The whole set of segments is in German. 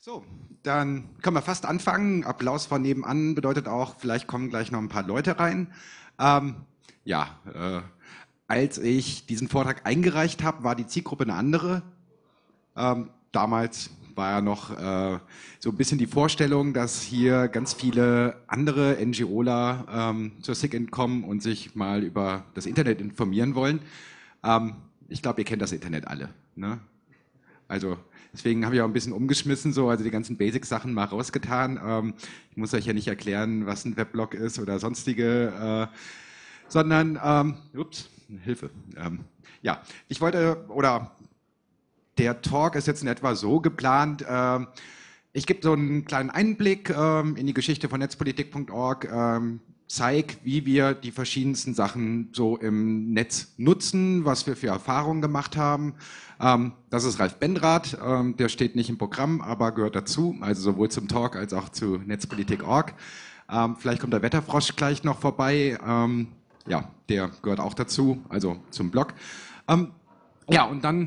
So, dann können wir fast anfangen. Applaus von nebenan bedeutet auch, vielleicht kommen gleich noch ein paar Leute rein. Ähm, ja, als ich diesen Vortrag eingereicht habe, war die Zielgruppe eine andere. Damals war ja noch so ein bisschen die Vorstellung, dass hier ganz viele andere NGOler zur SIGINT kommen und sich mal über das Internet informieren wollen. Ich glaube, ihr kennt das Internet alle, ne? Also deswegen habe ich auch ein bisschen umgeschmissen, so, also die ganzen Basic-Sachen mal rausgetan. Ich muss euch ja nicht erklären, was ein Weblog ist oder sonstige, sondern, ups, Hilfe. Ja, ich wollte, oder der Talk ist jetzt in etwa so geplant, ich gebe so einen kleinen Einblick in die Geschichte von netzpolitik.org, zeige, wie wir die verschiedensten Sachen so im Netz nutzen, was wir für Erfahrungen gemacht haben. Das ist Ralf Benrath, der steht nicht im Programm, aber gehört dazu, also sowohl zum Talk als auch zu netzpolitik.org. Vielleicht kommt der Wetterfrosch gleich noch vorbei, ja, der gehört auch dazu, also zum Blog. Ja, und dann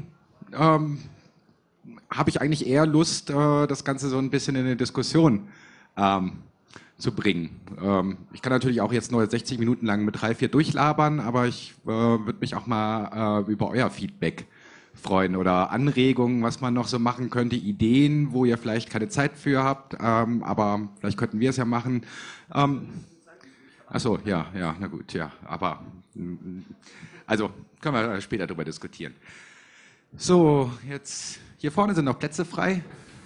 habe ich eigentlich eher Lust, das Ganze so ein bisschen in eine Diskussion zu bringen. Ich kann natürlich auch jetzt nur 60 Minuten lang mit Ralf hier durchlabern, aber ich würde mich auch mal über euer Feedback freuen oder Anregungen, was man noch so machen könnte, Ideen, wo ihr vielleicht keine Zeit für habt, aber vielleicht könnten wir es ja machen. Achso, ja, na gut, ja, aber also können wir später darüber diskutieren. So, jetzt hier vorne sind noch Plätze frei.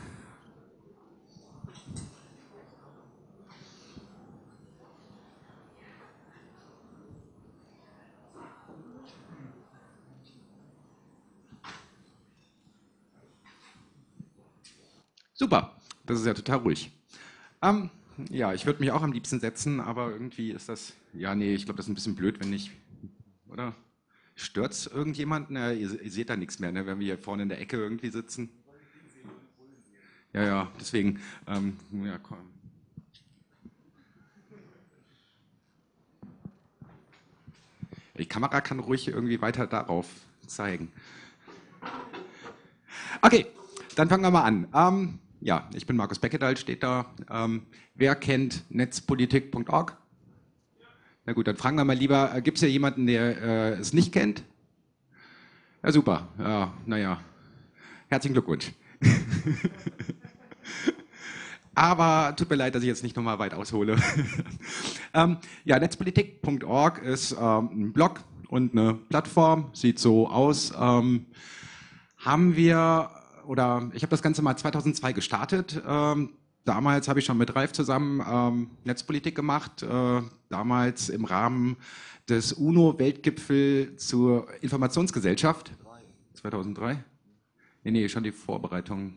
Super, das ist ja total ruhig. Ja, ich würde mich auch am liebsten setzen, aber irgendwie ist das, ja, nee, ich glaube, das ist ein bisschen blöd, wenn ich, oder? Stört's irgendjemanden? Ihr seht da nichts mehr, ne, wenn wir hier vorne in der Ecke irgendwie sitzen. Ja, deswegen, ja, komm. Die Kamera kann ruhig irgendwie weiter darauf zeigen. Okay, dann fangen wir mal an. Ja, ich bin Markus Beckedahl, steht da. Wer kennt netzpolitik.org? Na gut, dann fragen wir mal lieber, gibt es hier jemanden, der es nicht kennt? Ja, super. Ja, naja, herzlichen Glückwunsch. Aber tut mir leid, dass ich jetzt nicht nochmal weit aushole. Ja, netzpolitik.org ist ein Blog und eine Plattform, sieht so aus. Haben wir, oder ich habe das Ganze mal 2002 gestartet. Damals habe ich schon mit Ralf zusammen Netzpolitik gemacht, damals im Rahmen des UNO-Weltgipfel zur Informationsgesellschaft. 2003? Nee, schon die Vorbereitung.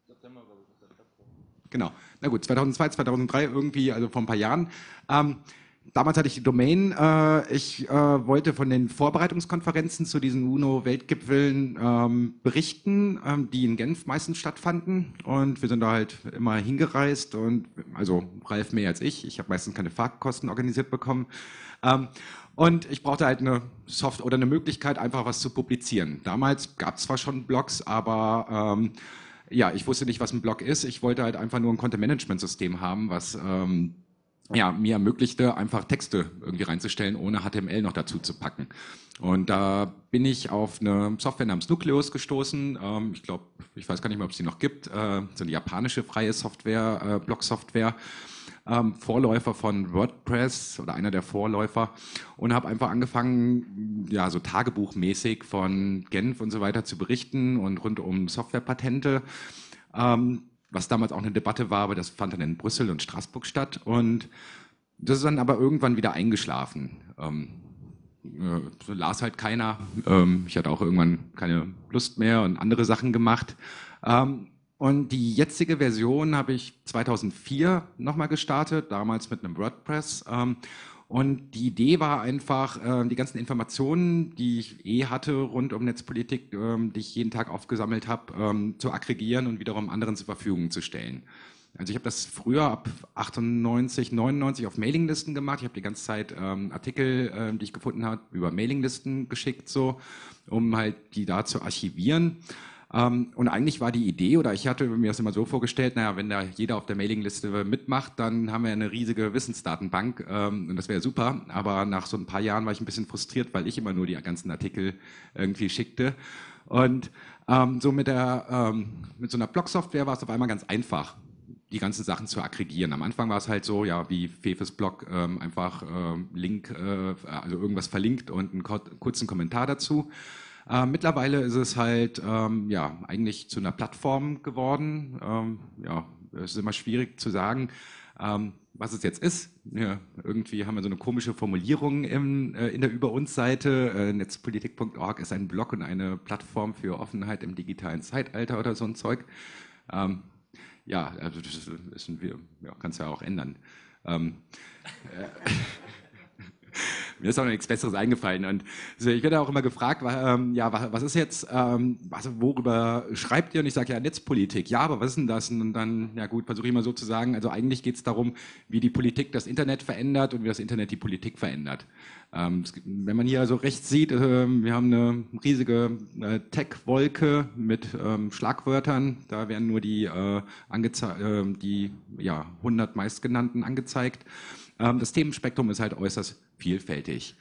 Genau, na gut, 2002, 2003 irgendwie, also vor ein paar Jahren. Damals hatte ich die Domain. Ich wollte von den Vorbereitungskonferenzen zu diesen UNO-Weltgipfeln berichten, die in Genf meistens stattfanden. Und wir sind da halt immer hingereist und also Ralf mehr als ich. Ich habe meistens keine Fahrtkosten organisiert bekommen. Und ich brauchte halt eine Software oder eine Möglichkeit, einfach was zu publizieren. Damals gab es zwar schon Blogs, aber ja, ich wusste nicht, was ein Blog ist. Ich wollte halt einfach nur ein Content-Management-System haben, was ja, mir ermöglichte, einfach Texte irgendwie reinzustellen, ohne HTML noch dazu zu packen. Und da bin ich auf eine Software namens Nucleus gestoßen. Ich glaube, ich weiß gar nicht mehr, ob es die noch gibt. So eine japanische freie Software, Blog-Software. Vorläufer von WordPress oder einer der Vorläufer und habe einfach angefangen, ja, so tagebuchmäßig von Genf und so weiter zu berichten und rund um Softwarepatente, was damals auch eine Debatte war, aber das fand dann in Brüssel und Straßburg statt und das ist dann aber irgendwann wieder eingeschlafen. So las halt keiner. Ich hatte auch irgendwann keine Lust mehr und andere Sachen gemacht. Und die jetzige Version habe ich 2004 nochmal gestartet, damals mit einem WordPress. Und die Idee war einfach, die ganzen Informationen, die ich hatte rund um Netzpolitik, die ich jeden Tag aufgesammelt habe, zu aggregieren und wiederum anderen zur Verfügung zu stellen. Also ich habe das früher ab 98, 99 auf Mailinglisten gemacht. Ich habe die ganze Zeit Artikel, die ich gefunden habe, über Mailinglisten geschickt, so, um halt die da zu archivieren. Und eigentlich war die Idee, oder ich hatte mir das immer so vorgestellt, naja, wenn da jeder auf der Mailingliste mitmacht, dann haben wir eine riesige Wissensdatenbank und das wäre super. Aber nach so ein paar Jahren war ich ein bisschen frustriert, weil ich immer nur die ganzen Artikel irgendwie schickte. Und so mit so einer Blog-Software war es auf einmal ganz einfach, die ganzen Sachen zu aggregieren. Am Anfang war es halt so, ja, wie Fefes Blog, einfach Link, also irgendwas verlinkt und einen kurzen Kommentar dazu. Mittlerweile ist es halt ja, eigentlich zu einer Plattform geworden. Ja, es ist immer schwierig zu sagen, was es jetzt ist. Ja, irgendwie haben wir so eine komische Formulierung in der Über uns Seite. Netzpolitik.org ist ein Blog und eine Plattform für Offenheit im digitalen Zeitalter oder so ein Zeug. Ja, also das ist ja, kannst du ja auch ändern. Mir ist auch noch nichts Besseres eingefallen. Und also ich werde auch immer gefragt, ja, was ist jetzt, also worüber schreibt ihr? Und ich sage, ja, Netzpolitik. Ja, aber was ist denn das? Und dann, ja gut, versuche ich mal so zu sagen, also eigentlich geht es darum, wie die Politik das Internet verändert und wie das Internet die Politik verändert. Wenn man hier so rechts sieht, wir haben eine riesige Tech-Wolke mit Schlagwörtern. Da werden nur die, die ja, 100 meistgenannten angezeigt. Das Themenspektrum ist halt äußerst vielfältig.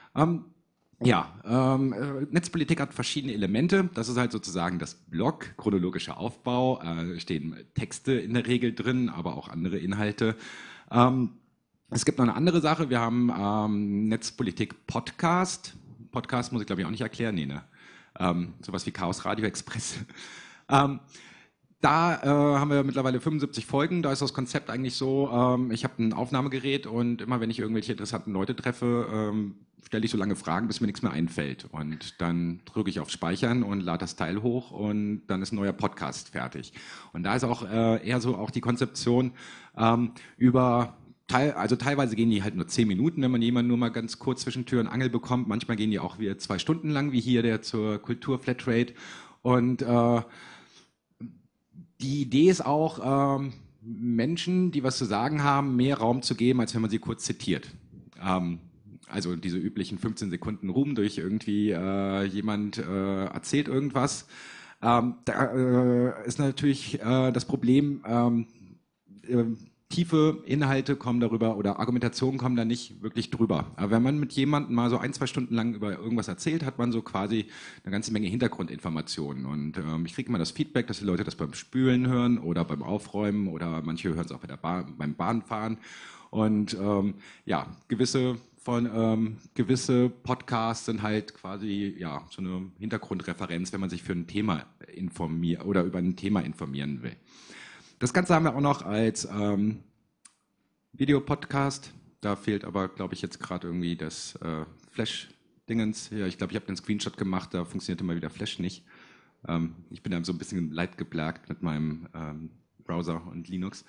Ja, Netzpolitik hat verschiedene Elemente. Das ist halt sozusagen das Blog, chronologischer Aufbau. Stehen Texte in der Regel drin, aber auch andere Inhalte. Es gibt noch eine andere Sache. Wir haben Netzpolitik Podcast. Podcast muss ich glaube ich auch nicht erklären. Nee, ne? Sowas wie Chaos Radio Express. Da haben wir mittlerweile 75 Folgen. Da ist das Konzept eigentlich so, ich habe ein Aufnahmegerät und immer wenn ich irgendwelche interessanten Leute treffe, stelle ich so lange Fragen, bis mir nichts mehr einfällt. Und dann drücke ich auf Speichern und lade das Teil hoch und dann ist ein neuer Podcast fertig. Und da ist auch eher so auch die Konzeption also teilweise gehen die halt nur 10 Minuten, wenn man jemanden nur mal ganz kurz zwischen Tür und Angel bekommt. Manchmal gehen die auch wieder 2 Stunden lang, wie hier der zur Kultur-Flatrate. Und die Idee ist auch, Menschen, die was zu sagen haben, mehr Raum zu geben, als wenn man sie kurz zitiert. Also diese üblichen 15 Sekunden Ruhm durch irgendwie jemand erzählt irgendwas. Da ist natürlich das Problem, tiefe Inhalte kommen darüber oder Argumentationen kommen da nicht wirklich drüber. Aber wenn man mit jemandem mal so 1, 2 Stunden lang über irgendwas erzählt, hat man so quasi eine ganze Menge Hintergrundinformationen. Und ich kriege immer das Feedback, dass die Leute das beim Spülen hören oder beim Aufräumen oder manche hören es auch beim Bahnfahren. Und ja, gewisse Podcasts sind halt quasi ja so eine Hintergrundreferenz, wenn man sich für ein Thema informiert oder über ein Thema informieren will. Das Ganze haben wir auch noch als Videopodcast. Da fehlt aber, glaube ich, jetzt gerade irgendwie das Flash-Dingens. Ja, ich glaube, ich habe den Screenshot gemacht, da funktioniert immer wieder Flash nicht. Ich bin da so ein bisschen leidgeplagt mit meinem Browser und Linux.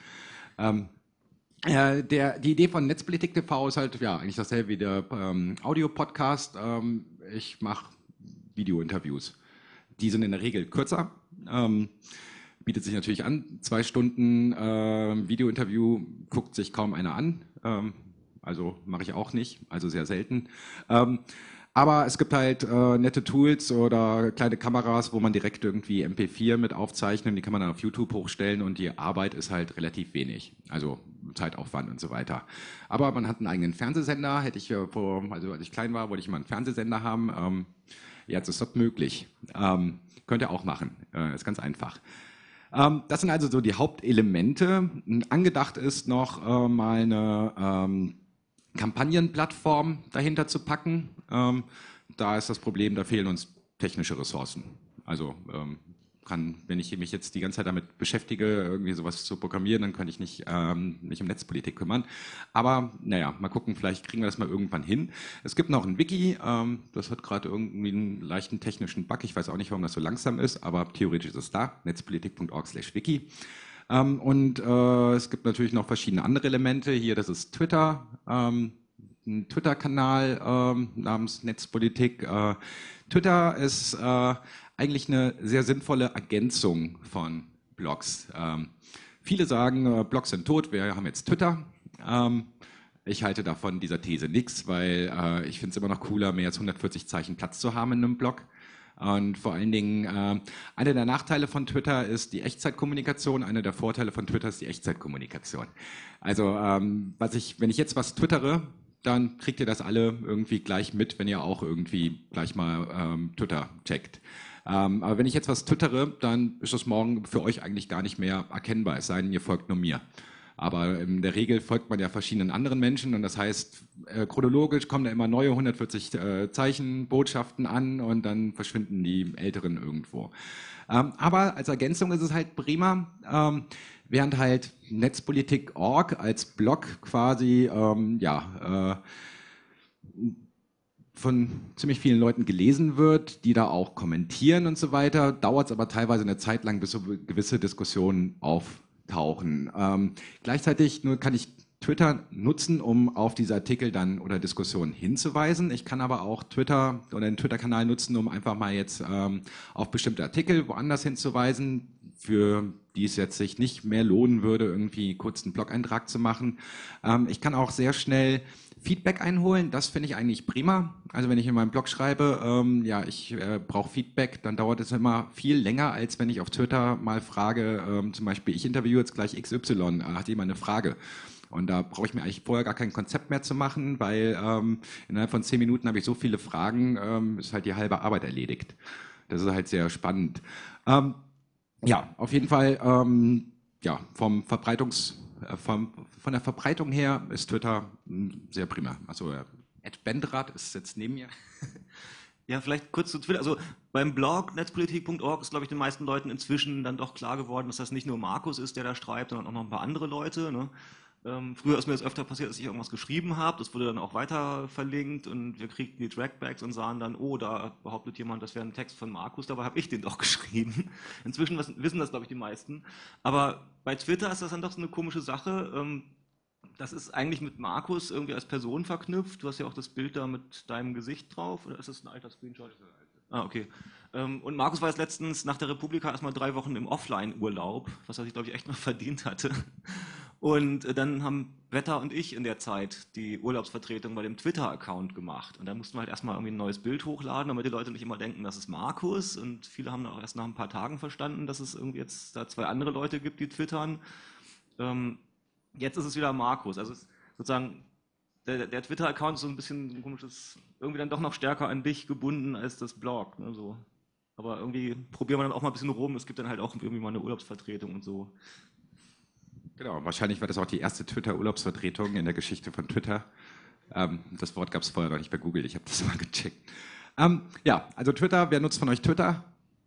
Die Idee von Netzpolitik TV ist halt ja eigentlich dasselbe wie der Audio-Podcast. Ich mache Video-Interviews. Die sind in der Regel kürzer. Bietet sich natürlich an. 2 Stunden Video-Interview guckt sich kaum einer an. Also mache ich auch nicht, also sehr selten. Aber es gibt halt nette Tools oder kleine Kameras, wo man direkt irgendwie MP4 mit aufzeichnet. Die kann man dann auf YouTube hochstellen und die Arbeit ist halt relativ wenig. Also Zeitaufwand und so weiter. Aber man hat einen eigenen Fernsehsender. Hätte ich also als ich klein war, wollte ich immer einen Fernsehsender haben. Jetzt ist das möglich. Könnt ihr auch machen. Ist ganz einfach. Das sind also so die Hauptelemente. Angedacht ist noch mal eine Kampagnenplattform dahinter zu packen. Da ist das Problem, da fehlen uns technische Ressourcen. Also wenn ich mich jetzt die ganze Zeit damit beschäftige, irgendwie sowas zu programmieren, dann könnte ich nicht mich um Netzpolitik kümmern. Aber naja, mal gucken, vielleicht kriegen wir das mal irgendwann hin. Es gibt noch ein Wiki, das hat gerade irgendwie einen leichten technischen Bug. Ich weiß auch nicht, warum das so langsam ist, aber theoretisch ist es da, netzpolitik.org/wiki. Und es gibt natürlich noch verschiedene andere Elemente. Hier, das ist Twitter, ein Twitter-Kanal namens Netzpolitik. Twitter ist eigentlich eine sehr sinnvolle Ergänzung von Blogs. Viele sagen, Blogs sind tot, wir haben jetzt Twitter. Ich halte davon dieser These nichts, weil ich finde es immer noch cooler, mehr als 140 Zeichen Platz zu haben in einem Blog. Und vor allen Dingen, einer der Nachteile von Twitter ist die Echtzeitkommunikation, einer der Vorteile von Twitter ist die Echtzeitkommunikation. Also wenn ich jetzt was twittere, dann kriegt ihr das alle irgendwie gleich mit, wenn ihr auch irgendwie gleich mal Twitter checkt. Aber wenn ich jetzt was twittere, dann ist das morgen für euch eigentlich gar nicht mehr erkennbar, es sei denn, ihr folgt nur mir. Aber in der Regel folgt man ja verschiedenen anderen Menschen und das heißt, chronologisch kommen da immer neue 140 Zeichen, Botschaften an und dann verschwinden die älteren irgendwo. Aber als Ergänzung ist es halt prima, während halt Netzpolitik.org als Blog quasi von ziemlich vielen Leuten gelesen wird, die da auch kommentieren und so weiter, dauert es aber teilweise eine Zeit lang, bis so gewisse Diskussionen auftauchen. Gleichzeitig nur kann ich Twitter nutzen, um auf diese Artikel dann oder Diskussionen hinzuweisen. Ich kann aber auch Twitter oder den Twitter-Kanal nutzen, um einfach mal jetzt auf bestimmte Artikel woanders hinzuweisen, für die es jetzt sich nicht mehr lohnen würde, irgendwie kurz einen Blog-Eintrag zu machen. Ich kann auch sehr schnell Feedback einholen, das finde ich eigentlich prima. Also wenn ich in meinem Blog schreibe, ich brauche Feedback, dann dauert es immer viel länger, als wenn ich auf Twitter mal frage, zum Beispiel, ich interviewe jetzt gleich XY, hat jemand eine Frage? Und da brauche ich mir eigentlich vorher gar kein Konzept mehr zu machen, weil innerhalb von 10 Minuten habe ich so viele Fragen, ist halt die halbe Arbeit erledigt. Das ist halt sehr spannend. Auf jeden Fall, von der Verbreitung her ist Twitter sehr prima. Also @bendrath ist jetzt neben mir. Ja, vielleicht kurz zu Twitter. Also beim Blog netzpolitik.org ist, glaube ich, den meisten Leuten inzwischen dann doch klar geworden, dass das nicht nur Markus ist, der da schreibt, sondern auch noch ein paar andere Leute. Ne? Früher ist mir das öfter passiert, dass ich irgendwas geschrieben habe. Das wurde dann auch weiter verlinkt und wir kriegten die Trackbacks und sahen dann, oh, da behauptet jemand, das wäre ein Text von Markus, dabei habe ich den doch geschrieben. Inzwischen wissen das, glaube ich, die meisten. Aber bei Twitter ist das dann doch so eine komische Sache. Das ist eigentlich mit Markus irgendwie als Person verknüpft. Du hast ja auch das Bild da mit deinem Gesicht drauf. Oder ist das ein alter Screenshot? Ah, okay. Und Markus war jetzt letztens nach der Republika erstmal 3 Wochen im Offline-Urlaub, was er sich, glaube ich, echt noch verdient hatte. Und dann haben Wetter und ich in der Zeit die Urlaubsvertretung bei dem Twitter-Account gemacht. Und da mussten wir halt erstmal irgendwie ein neues Bild hochladen, damit die Leute nicht immer denken, das ist Markus. Und viele haben auch erst nach ein paar Tagen verstanden, dass es irgendwie jetzt da 2 andere Leute gibt, die twittern. Jetzt ist es wieder Markus. Also sozusagen der Twitter-Account ist so ein bisschen ein komisches, irgendwie dann doch noch stärker an dich gebunden als das Blog. Ne, so. Aber irgendwie probieren wir dann auch mal ein bisschen rum. Es gibt dann halt auch irgendwie mal eine Urlaubsvertretung und so. Genau, wahrscheinlich war das auch die erste Twitter-Urlaubsvertretung in der Geschichte von Twitter. Das Wort gab es vorher noch nicht bei Google, ich habe das mal gecheckt. Also Twitter, wer nutzt von euch Twitter?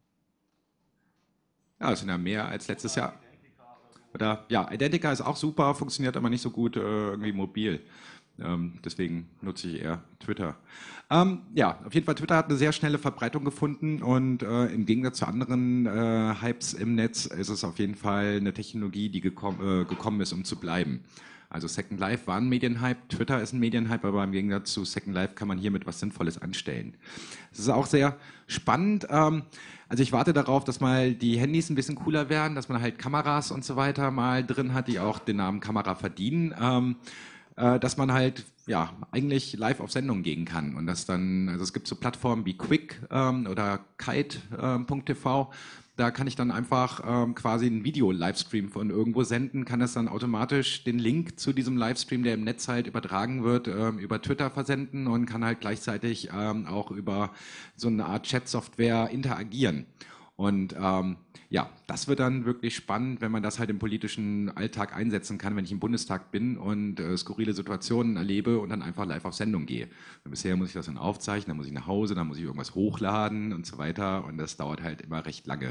Ja, das sind ja mehr als letztes Jahr. Oder ja, Identica ist auch super, funktioniert aber nicht so gut irgendwie mobil. Deswegen nutze ich eher Twitter. Auf jeden Fall, Twitter hat eine sehr schnelle Verbreitung gefunden und im Gegensatz zu anderen Hypes im Netz ist es auf jeden Fall eine Technologie, die gekommen ist, um zu bleiben. Also Second Life war ein Medienhype, Twitter ist ein Medienhype, aber im Gegensatz zu Second Life kann man hiermit was Sinnvolles anstellen. Es ist auch sehr spannend. Also ich warte darauf, dass mal die Handys ein bisschen cooler werden, dass man halt Kameras und so weiter mal drin hat, die auch den Namen Kamera verdienen. Dass man halt eigentlich live auf Sendung gehen kann und das dann, also es gibt so Plattformen wie Quick oder Kite.tv, da kann ich dann einfach quasi ein Video-Livestream von irgendwo senden, kann das dann automatisch den Link zu diesem Livestream, der im Netz halt übertragen wird, über Twitter versenden und kann halt gleichzeitig auch über so eine Art Chat-Software interagieren. Und das wird dann wirklich spannend, wenn man das halt im politischen Alltag einsetzen kann, wenn ich im Bundestag bin und skurrile Situationen erlebe und dann einfach live auf Sendung gehe. Und bisher muss ich das dann aufzeichnen, dann muss ich nach Hause, dann muss ich irgendwas hochladen und so weiter und das dauert halt immer recht lange.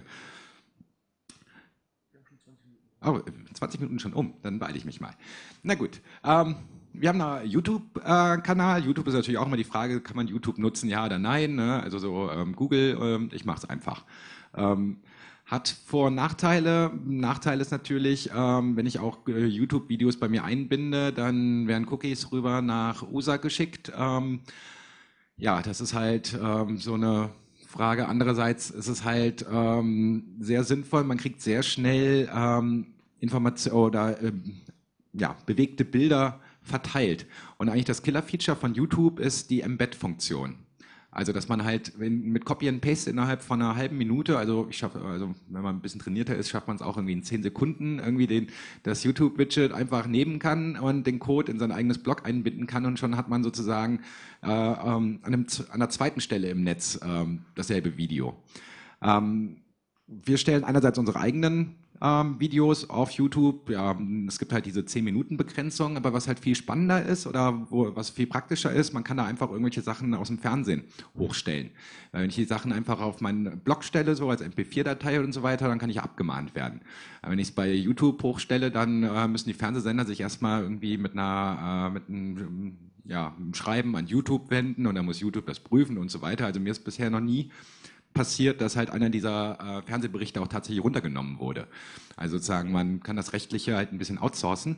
Oh, 20 Minuten schon um, dann beeile ich mich mal. Na gut, wir haben einen YouTube-Kanal. YouTube ist natürlich auch immer die Frage, kann man YouTube nutzen, ja oder nein? Ne? Also so Google, ich mache es einfach. Hat Vor- und Nachteile. Nachteil ist natürlich, wenn ich auch YouTube-Videos bei mir einbinde, dann werden Cookies rüber nach USA geschickt. Das ist halt so eine Frage. Andererseits ist es halt sehr sinnvoll. Man kriegt sehr schnell Informationen oder bewegte Bilder verteilt. Und eigentlich das Killer-Feature von YouTube ist die Embed-Funktion. Also, dass man halt mit Copy and Paste innerhalb von einer halben Minute, also wenn man ein bisschen trainierter ist, schafft man es auch irgendwie in 10 Sekunden, irgendwie das YouTube-Widget einfach nehmen kann und den Code in sein eigenes Blog einbinden kann und schon hat man sozusagen an einer zweiten Stelle im Netz dasselbe Video. Wir stellen einerseits unsere eigenen Videos auf YouTube. Ja, es gibt halt diese 10-Minuten-Begrenzung, aber was halt viel spannender ist oder was viel praktischer ist, man kann da einfach irgendwelche Sachen aus dem Fernsehen hochstellen. Wenn ich die Sachen einfach auf meinen Blog stelle, so als MP4-Datei und so weiter, dann kann ich abgemahnt werden. Aber wenn ich es bei YouTube hochstelle, dann müssen die Fernsehsender sich erstmal irgendwie mit einem Schreiben an YouTube wenden und dann muss YouTube das prüfen und so weiter. Also mir ist bisher noch nie passiert, dass halt einer dieser Fernsehberichte auch tatsächlich runtergenommen wurde. Also sozusagen, man kann das Rechtliche halt ein bisschen outsourcen.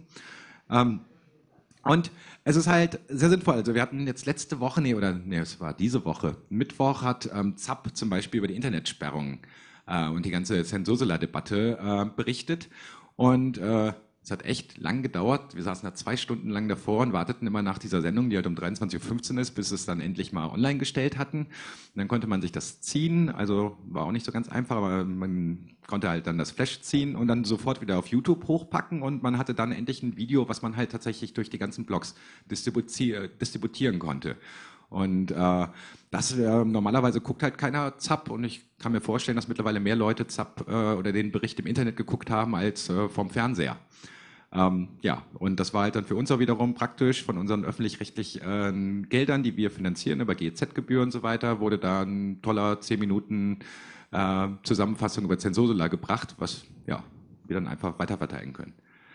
Und es ist halt sehr sinnvoll. Also wir hatten jetzt letzte Woche, es war diese Woche, Mittwoch hat ZAP zum Beispiel über die Internetsperrung und die ganze Zensursula-Debatte berichtet. Und es hat echt lang gedauert. Wir saßen da 2 Stunden lang davor und warteten immer nach dieser Sendung, die halt um 23:15 Uhr ist, bis es dann endlich mal online gestellt hatten. Und dann konnte man sich das ziehen. Also war auch nicht so ganz einfach, aber man konnte halt dann das Flash ziehen und dann sofort wieder auf YouTube hochpacken und man hatte dann endlich ein Video, was man halt tatsächlich durch die ganzen Blogs distributieren konnte. Und normalerweise guckt halt keiner ZAP und ich kann mir vorstellen, dass mittlerweile mehr Leute ZAP oder den Bericht im Internet geguckt haben als vom Fernseher. Und das war halt dann für uns auch wiederum praktisch. Von unseren öffentlich-rechtlichen Geldern, die wir finanzieren über GEZ-Gebühren und so weiter, wurde da ein toller 10 Minuten Zusammenfassung über Zensursula gebracht, was wir dann einfach weiterverteilen können.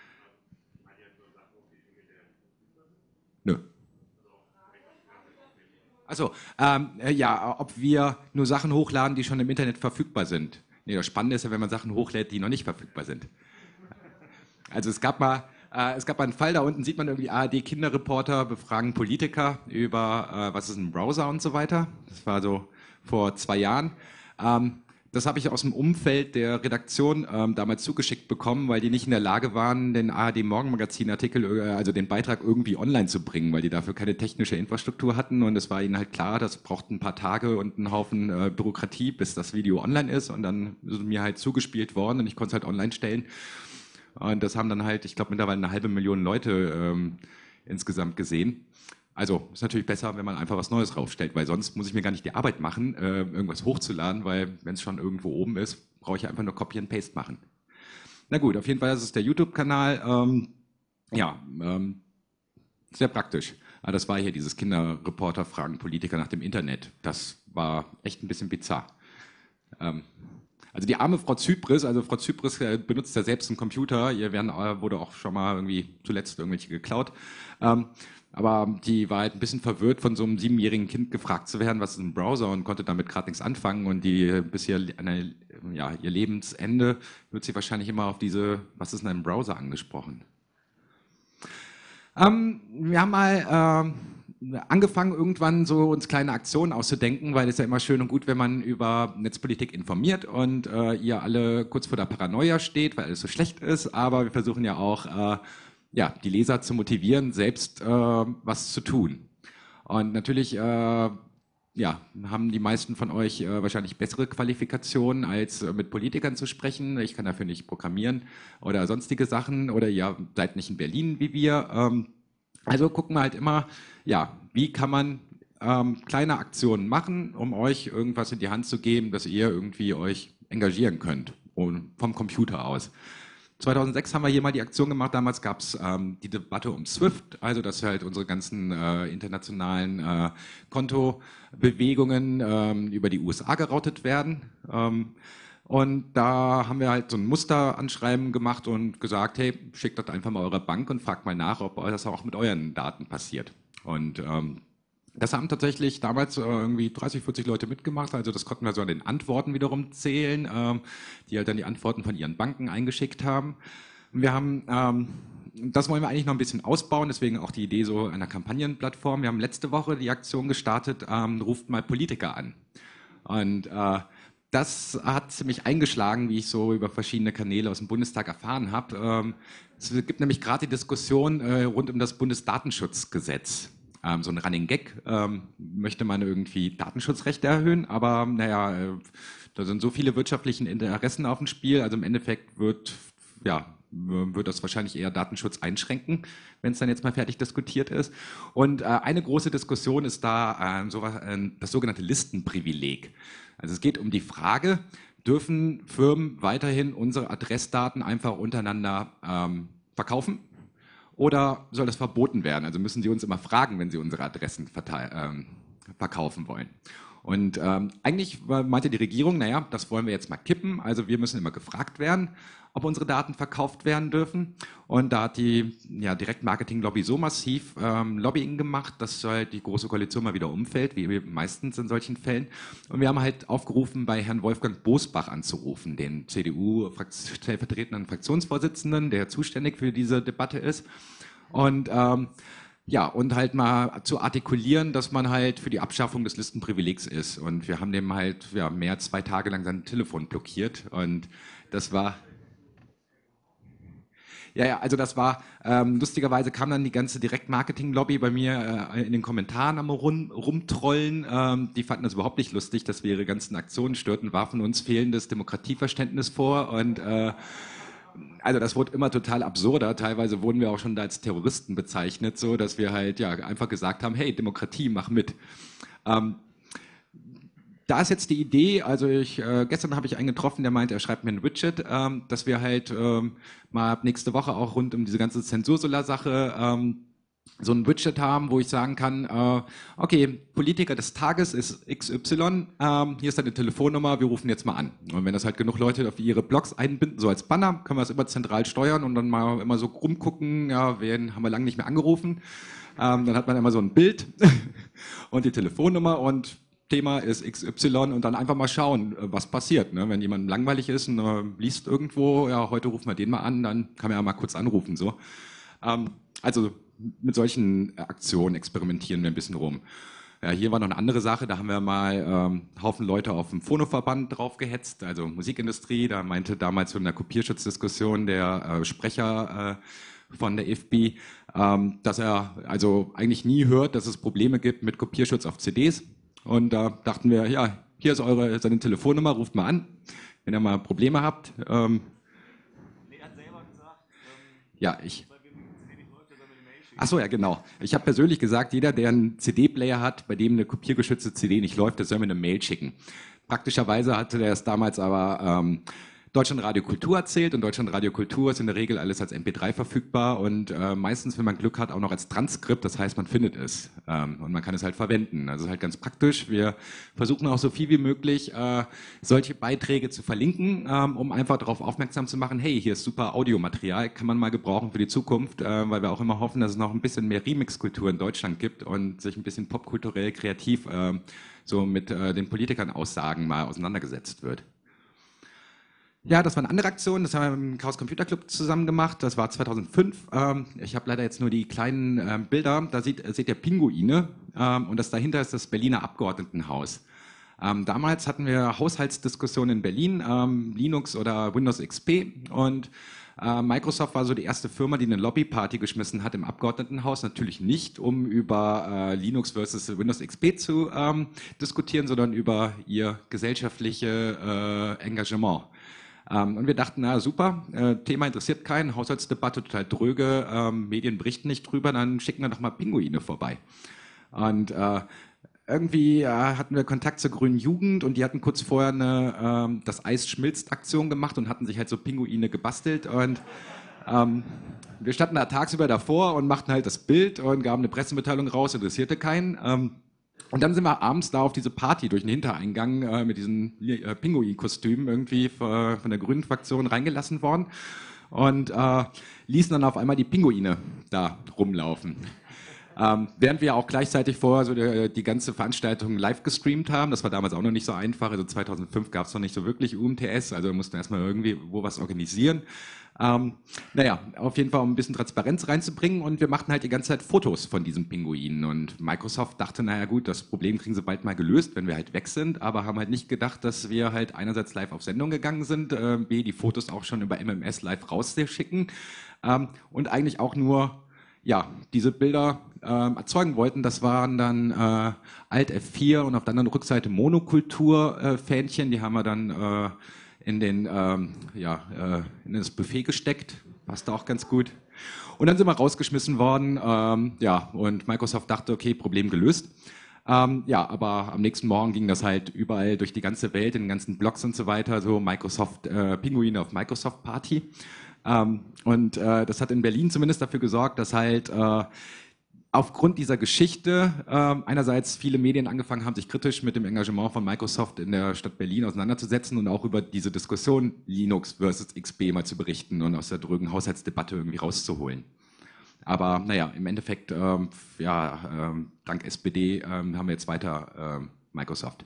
Nö. Also, ob wir nur Sachen hochladen, die schon im Internet verfügbar sind. Nee, das Spannende ist ja, wenn man Sachen hochlädt, die noch nicht verfügbar sind. Also es gab mal einen Fall, da unten sieht man irgendwie ARD-Kinderreporter befragen Politiker über, was ist ein Browser und so weiter. Das war so vor 2 Jahren. Das habe ich aus dem Umfeld der Redaktion damals zugeschickt bekommen, weil die nicht in der Lage waren, den ARD-Morgenmagazin-Artikel, also den Beitrag irgendwie online zu bringen, weil die dafür keine technische Infrastruktur hatten und es war ihnen halt klar, das braucht ein paar Tage und einen Haufen Bürokratie, bis das Video online ist und dann ist mir halt zugespielt worden und ich konnte es halt online stellen. Und das haben dann halt, ich glaube, mittlerweile 500.000 Leute insgesamt gesehen. Also ist natürlich besser, wenn man einfach was Neues raufstellt, weil sonst muss ich mir gar nicht die Arbeit machen, irgendwas hochzuladen, weil wenn es schon irgendwo oben ist, brauche ich einfach nur Copy and Paste machen. Na gut, auf jeden Fall, das ist der YouTube-Kanal. Sehr praktisch. Aber das war hier dieses Kinderreporter fragen Politiker nach dem Internet. Das war echt ein bisschen bizarr. Also die arme Frau Zypris benutzt ja selbst einen Computer, wurde auch schon mal irgendwie zuletzt irgendwelche geklaut. Aber die war halt ein bisschen verwirrt, von so einem 7-jährigen Kind gefragt zu werden, was ist ein Browser und konnte damit gerade nichts anfangen. Und die bisher ihr Lebensende wird sie wahrscheinlich immer auf was ist denn ein Browser angesprochen. Wir haben mal angefangen, irgendwann so uns kleine Aktionen auszudenken, weil es ja immer schön und gut, wenn man über Netzpolitik informiert und ihr alle kurz vor der Paranoia steht, weil alles so schlecht ist. Aber wir versuchen ja auch, die Leser zu motivieren, selbst was zu tun. Und natürlich haben die meisten von euch wahrscheinlich bessere Qualifikationen, als mit Politikern zu sprechen. Ich kann dafür nicht programmieren oder sonstige Sachen oder ihr seid nicht in Berlin wie wir. Also gucken wir halt immer, wie kann man kleine Aktionen machen, um euch irgendwas in die Hand zu geben, dass ihr irgendwie euch engagieren könnt, vom Computer aus. 2006 haben wir hier mal die Aktion gemacht, damals gab es die Debatte um SWIFT, also dass halt unsere ganzen internationalen Kontobewegungen über die USA geroutet werden. Und da haben wir halt so ein Musteranschreiben gemacht und gesagt, hey, schickt das einfach mal eurer Bank und fragt mal nach, ob das auch mit euren Daten passiert. Und das haben tatsächlich damals irgendwie 30, 40 Leute mitgemacht, also das konnten wir so an den Antworten wiederum zählen, die halt dann die Antworten von ihren Banken eingeschickt haben. Und wir haben, das wollen wir eigentlich noch ein bisschen ausbauen, deswegen auch die Idee so einer Kampagnenplattform. Wir haben letzte Woche die Aktion gestartet, ruft mal Politiker an. Und das hat ziemlich eingeschlagen, wie ich so über verschiedene Kanäle aus dem Bundestag erfahren habe. Es gibt nämlich gerade die Diskussion rund um das Bundesdatenschutzgesetz. so ein Running Gag, möchte man irgendwie Datenschutzrechte erhöhen, aber naja, da sind so viele wirtschaftliche Interessen auf dem Spiel, also im Endeffekt wird das wahrscheinlich eher Datenschutz einschränken, wenn es dann jetzt mal fertig diskutiert ist. Und eine große Diskussion ist da das sogenannte Listenprivileg. Also es geht um die Frage, dürfen Firmen weiterhin unsere Adressdaten einfach untereinander verkaufen? Oder soll das verboten werden? Also müssen sie uns immer fragen, wenn sie unsere Adressen verkaufen wollen. Und eigentlich meinte die Regierung, naja, das wollen wir jetzt mal kippen. Also wir müssen immer gefragt werden, ob unsere Daten verkauft werden dürfen. Und da hat die Direktmarketing-Lobby so massiv Lobbying gemacht, dass halt die Große Koalition mal wieder umfällt, wie meistens in solchen Fällen. Und wir haben halt aufgerufen, bei Herrn Wolfgang Bosbach anzurufen, den CDU-stellvertretenden Fraktionsvorsitzenden, der zuständig für diese Debatte ist. Und und halt mal zu artikulieren, dass man halt für die Abschaffung des Listenprivilegs ist. Und wir haben dem halt mehr als 2 Tage lang sein Telefon blockiert. Und das war... lustigerweise kam dann die ganze Direktmarketing-Lobby bei mir in den Kommentaren am rumtrollen. Die fanden das überhaupt nicht lustig, dass wir ihre ganzen Aktionen störten, warfen uns fehlendes Demokratieverständnis vor und also das wurde immer total absurder. Teilweise wurden wir auch schon als Terroristen bezeichnet, so dass wir halt einfach gesagt haben, hey, Demokratie, mach mit. Da ist jetzt die Idee, also gestern habe ich einen getroffen, der meint, er schreibt mir ein Widget, dass wir halt mal ab nächste Woche auch rund um diese ganze Zensursolar-Sache so ein Widget haben, wo ich sagen kann, okay, Politiker des Tages ist XY, hier ist deine Telefonnummer, wir rufen jetzt mal an. Und wenn das halt genug Leute auf ihre Blogs einbinden, so als Banner, können wir das immer zentral steuern und dann mal immer so rumgucken, ja, wen haben wir lange nicht mehr angerufen. Dann hat man immer so ein Bild und die Telefonnummer und Thema ist XY und dann einfach mal schauen, was passiert. Ne? Wenn jemand langweilig ist und liest irgendwo, ja, heute rufen wir den mal an, dann kann man ja mal kurz anrufen. So. Also mit solchen Aktionen experimentieren wir ein bisschen rum. Ja, hier war noch eine andere Sache, da haben wir mal Haufen Leute auf dem Phonoverband draufgehetzt, also Musikindustrie. Da meinte damals in der Kopierschutzdiskussion der Sprecher von der IFPI, dass er also eigentlich nie hört, dass es Probleme gibt mit Kopierschutz auf CDs. Und da dachten wir, ja, hier ist seine Telefonnummer, ruft mal an, wenn ihr mal Probleme habt. Nee, er hat selber gesagt, Ach so, ja, genau. Ich habe persönlich gesagt, jeder, der einen CD-Player hat, bei dem eine kopiergeschützte CD nicht läuft, der soll mir eine Mail schicken. Praktischerweise hatte er es damals aber Deutschlandradio Kultur erzählt und Deutschlandradio Kultur ist in der Regel alles als MP3 verfügbar und meistens, wenn man Glück hat, auch noch als Transkript, das heißt, man findet es und man kann es halt verwenden. Also halt ganz praktisch. Wir versuchen auch so viel wie möglich solche Beiträge zu verlinken, um einfach darauf aufmerksam zu machen, hey, hier ist super Audiomaterial, kann man mal gebrauchen für die Zukunft, weil wir auch immer hoffen, dass es noch ein bisschen mehr Remix-Kultur in Deutschland gibt und sich ein bisschen popkulturell kreativ so mit den Politikern Aussagen mal auseinandergesetzt wird. Ja, das war eine andere Aktion, das haben wir im Chaos Computer Club zusammen gemacht, das war 2005. Ich habe leider jetzt nur die kleinen Bilder, da seht ihr Pinguine und das dahinter ist das Berliner Abgeordnetenhaus. Damals hatten wir Haushaltsdiskussionen in Berlin, Linux oder Windows XP und Microsoft war so die erste Firma, die eine Lobbyparty geschmissen hat im Abgeordnetenhaus. Natürlich nicht, um über Linux versus Windows XP zu diskutieren, sondern über ihr gesellschaftliches Engagement. Und wir dachten, na super, Thema interessiert keinen, Haushaltsdebatte total dröge, Medien berichten nicht drüber, dann schicken wir doch mal Pinguine vorbei. Und irgendwie hatten wir Kontakt zur Grünen Jugend und die hatten kurz vorher eine Das Eis schmilzt Aktion gemacht und hatten sich halt so Pinguine gebastelt und wir standen da tagsüber davor und machten halt das Bild und gaben eine Pressemitteilung raus, interessierte keinen. Und dann sind wir abends da auf diese Party durch den Hintereingang mit diesen Pinguin-Kostümen irgendwie von der grünen Fraktion reingelassen worden und ließen dann auf einmal die Pinguine da rumlaufen. Während wir auch gleichzeitig vorher so die ganze Veranstaltung live gestreamt haben, das war damals auch noch nicht so einfach, also 2005 gab es noch nicht so wirklich UMTS, also wir mussten erstmal irgendwie wo was organisieren. Auf jeden Fall, um ein bisschen Transparenz reinzubringen und wir machten halt die ganze Zeit Fotos von diesen Pinguinen und Microsoft dachte, naja gut, das Problem kriegen sie bald mal gelöst, wenn wir halt weg sind, aber haben halt nicht gedacht, dass wir halt einerseits live auf Sendung gegangen sind, B, die Fotos auch schon über MMS live rausschicken und eigentlich auch nur ja, diese Bilder erzeugen wollten. Das waren dann Alt F4 und auf der anderen Rückseite Monokultur-Fähnchen. Die haben wir dann in das Buffet gesteckt. Passte auch ganz gut. Und dann sind wir rausgeschmissen worden. Ja, und Microsoft dachte, okay, Problem gelöst. Ja, aber am nächsten Morgen ging das halt überall durch die ganze Welt, in den ganzen Blogs und so weiter, so Microsoft, Pinguine auf Microsoft Party. Das hat in Berlin zumindest dafür gesorgt, dass halt aufgrund dieser Geschichte einerseits viele Medien angefangen haben, sich kritisch mit dem Engagement von Microsoft in der Stadt Berlin auseinanderzusetzen und auch über diese Diskussion Linux versus XP mal zu berichten und aus der drögen Haushaltsdebatte irgendwie rauszuholen. Aber naja, im Endeffekt, dank SPD haben wir jetzt weiter Microsoft.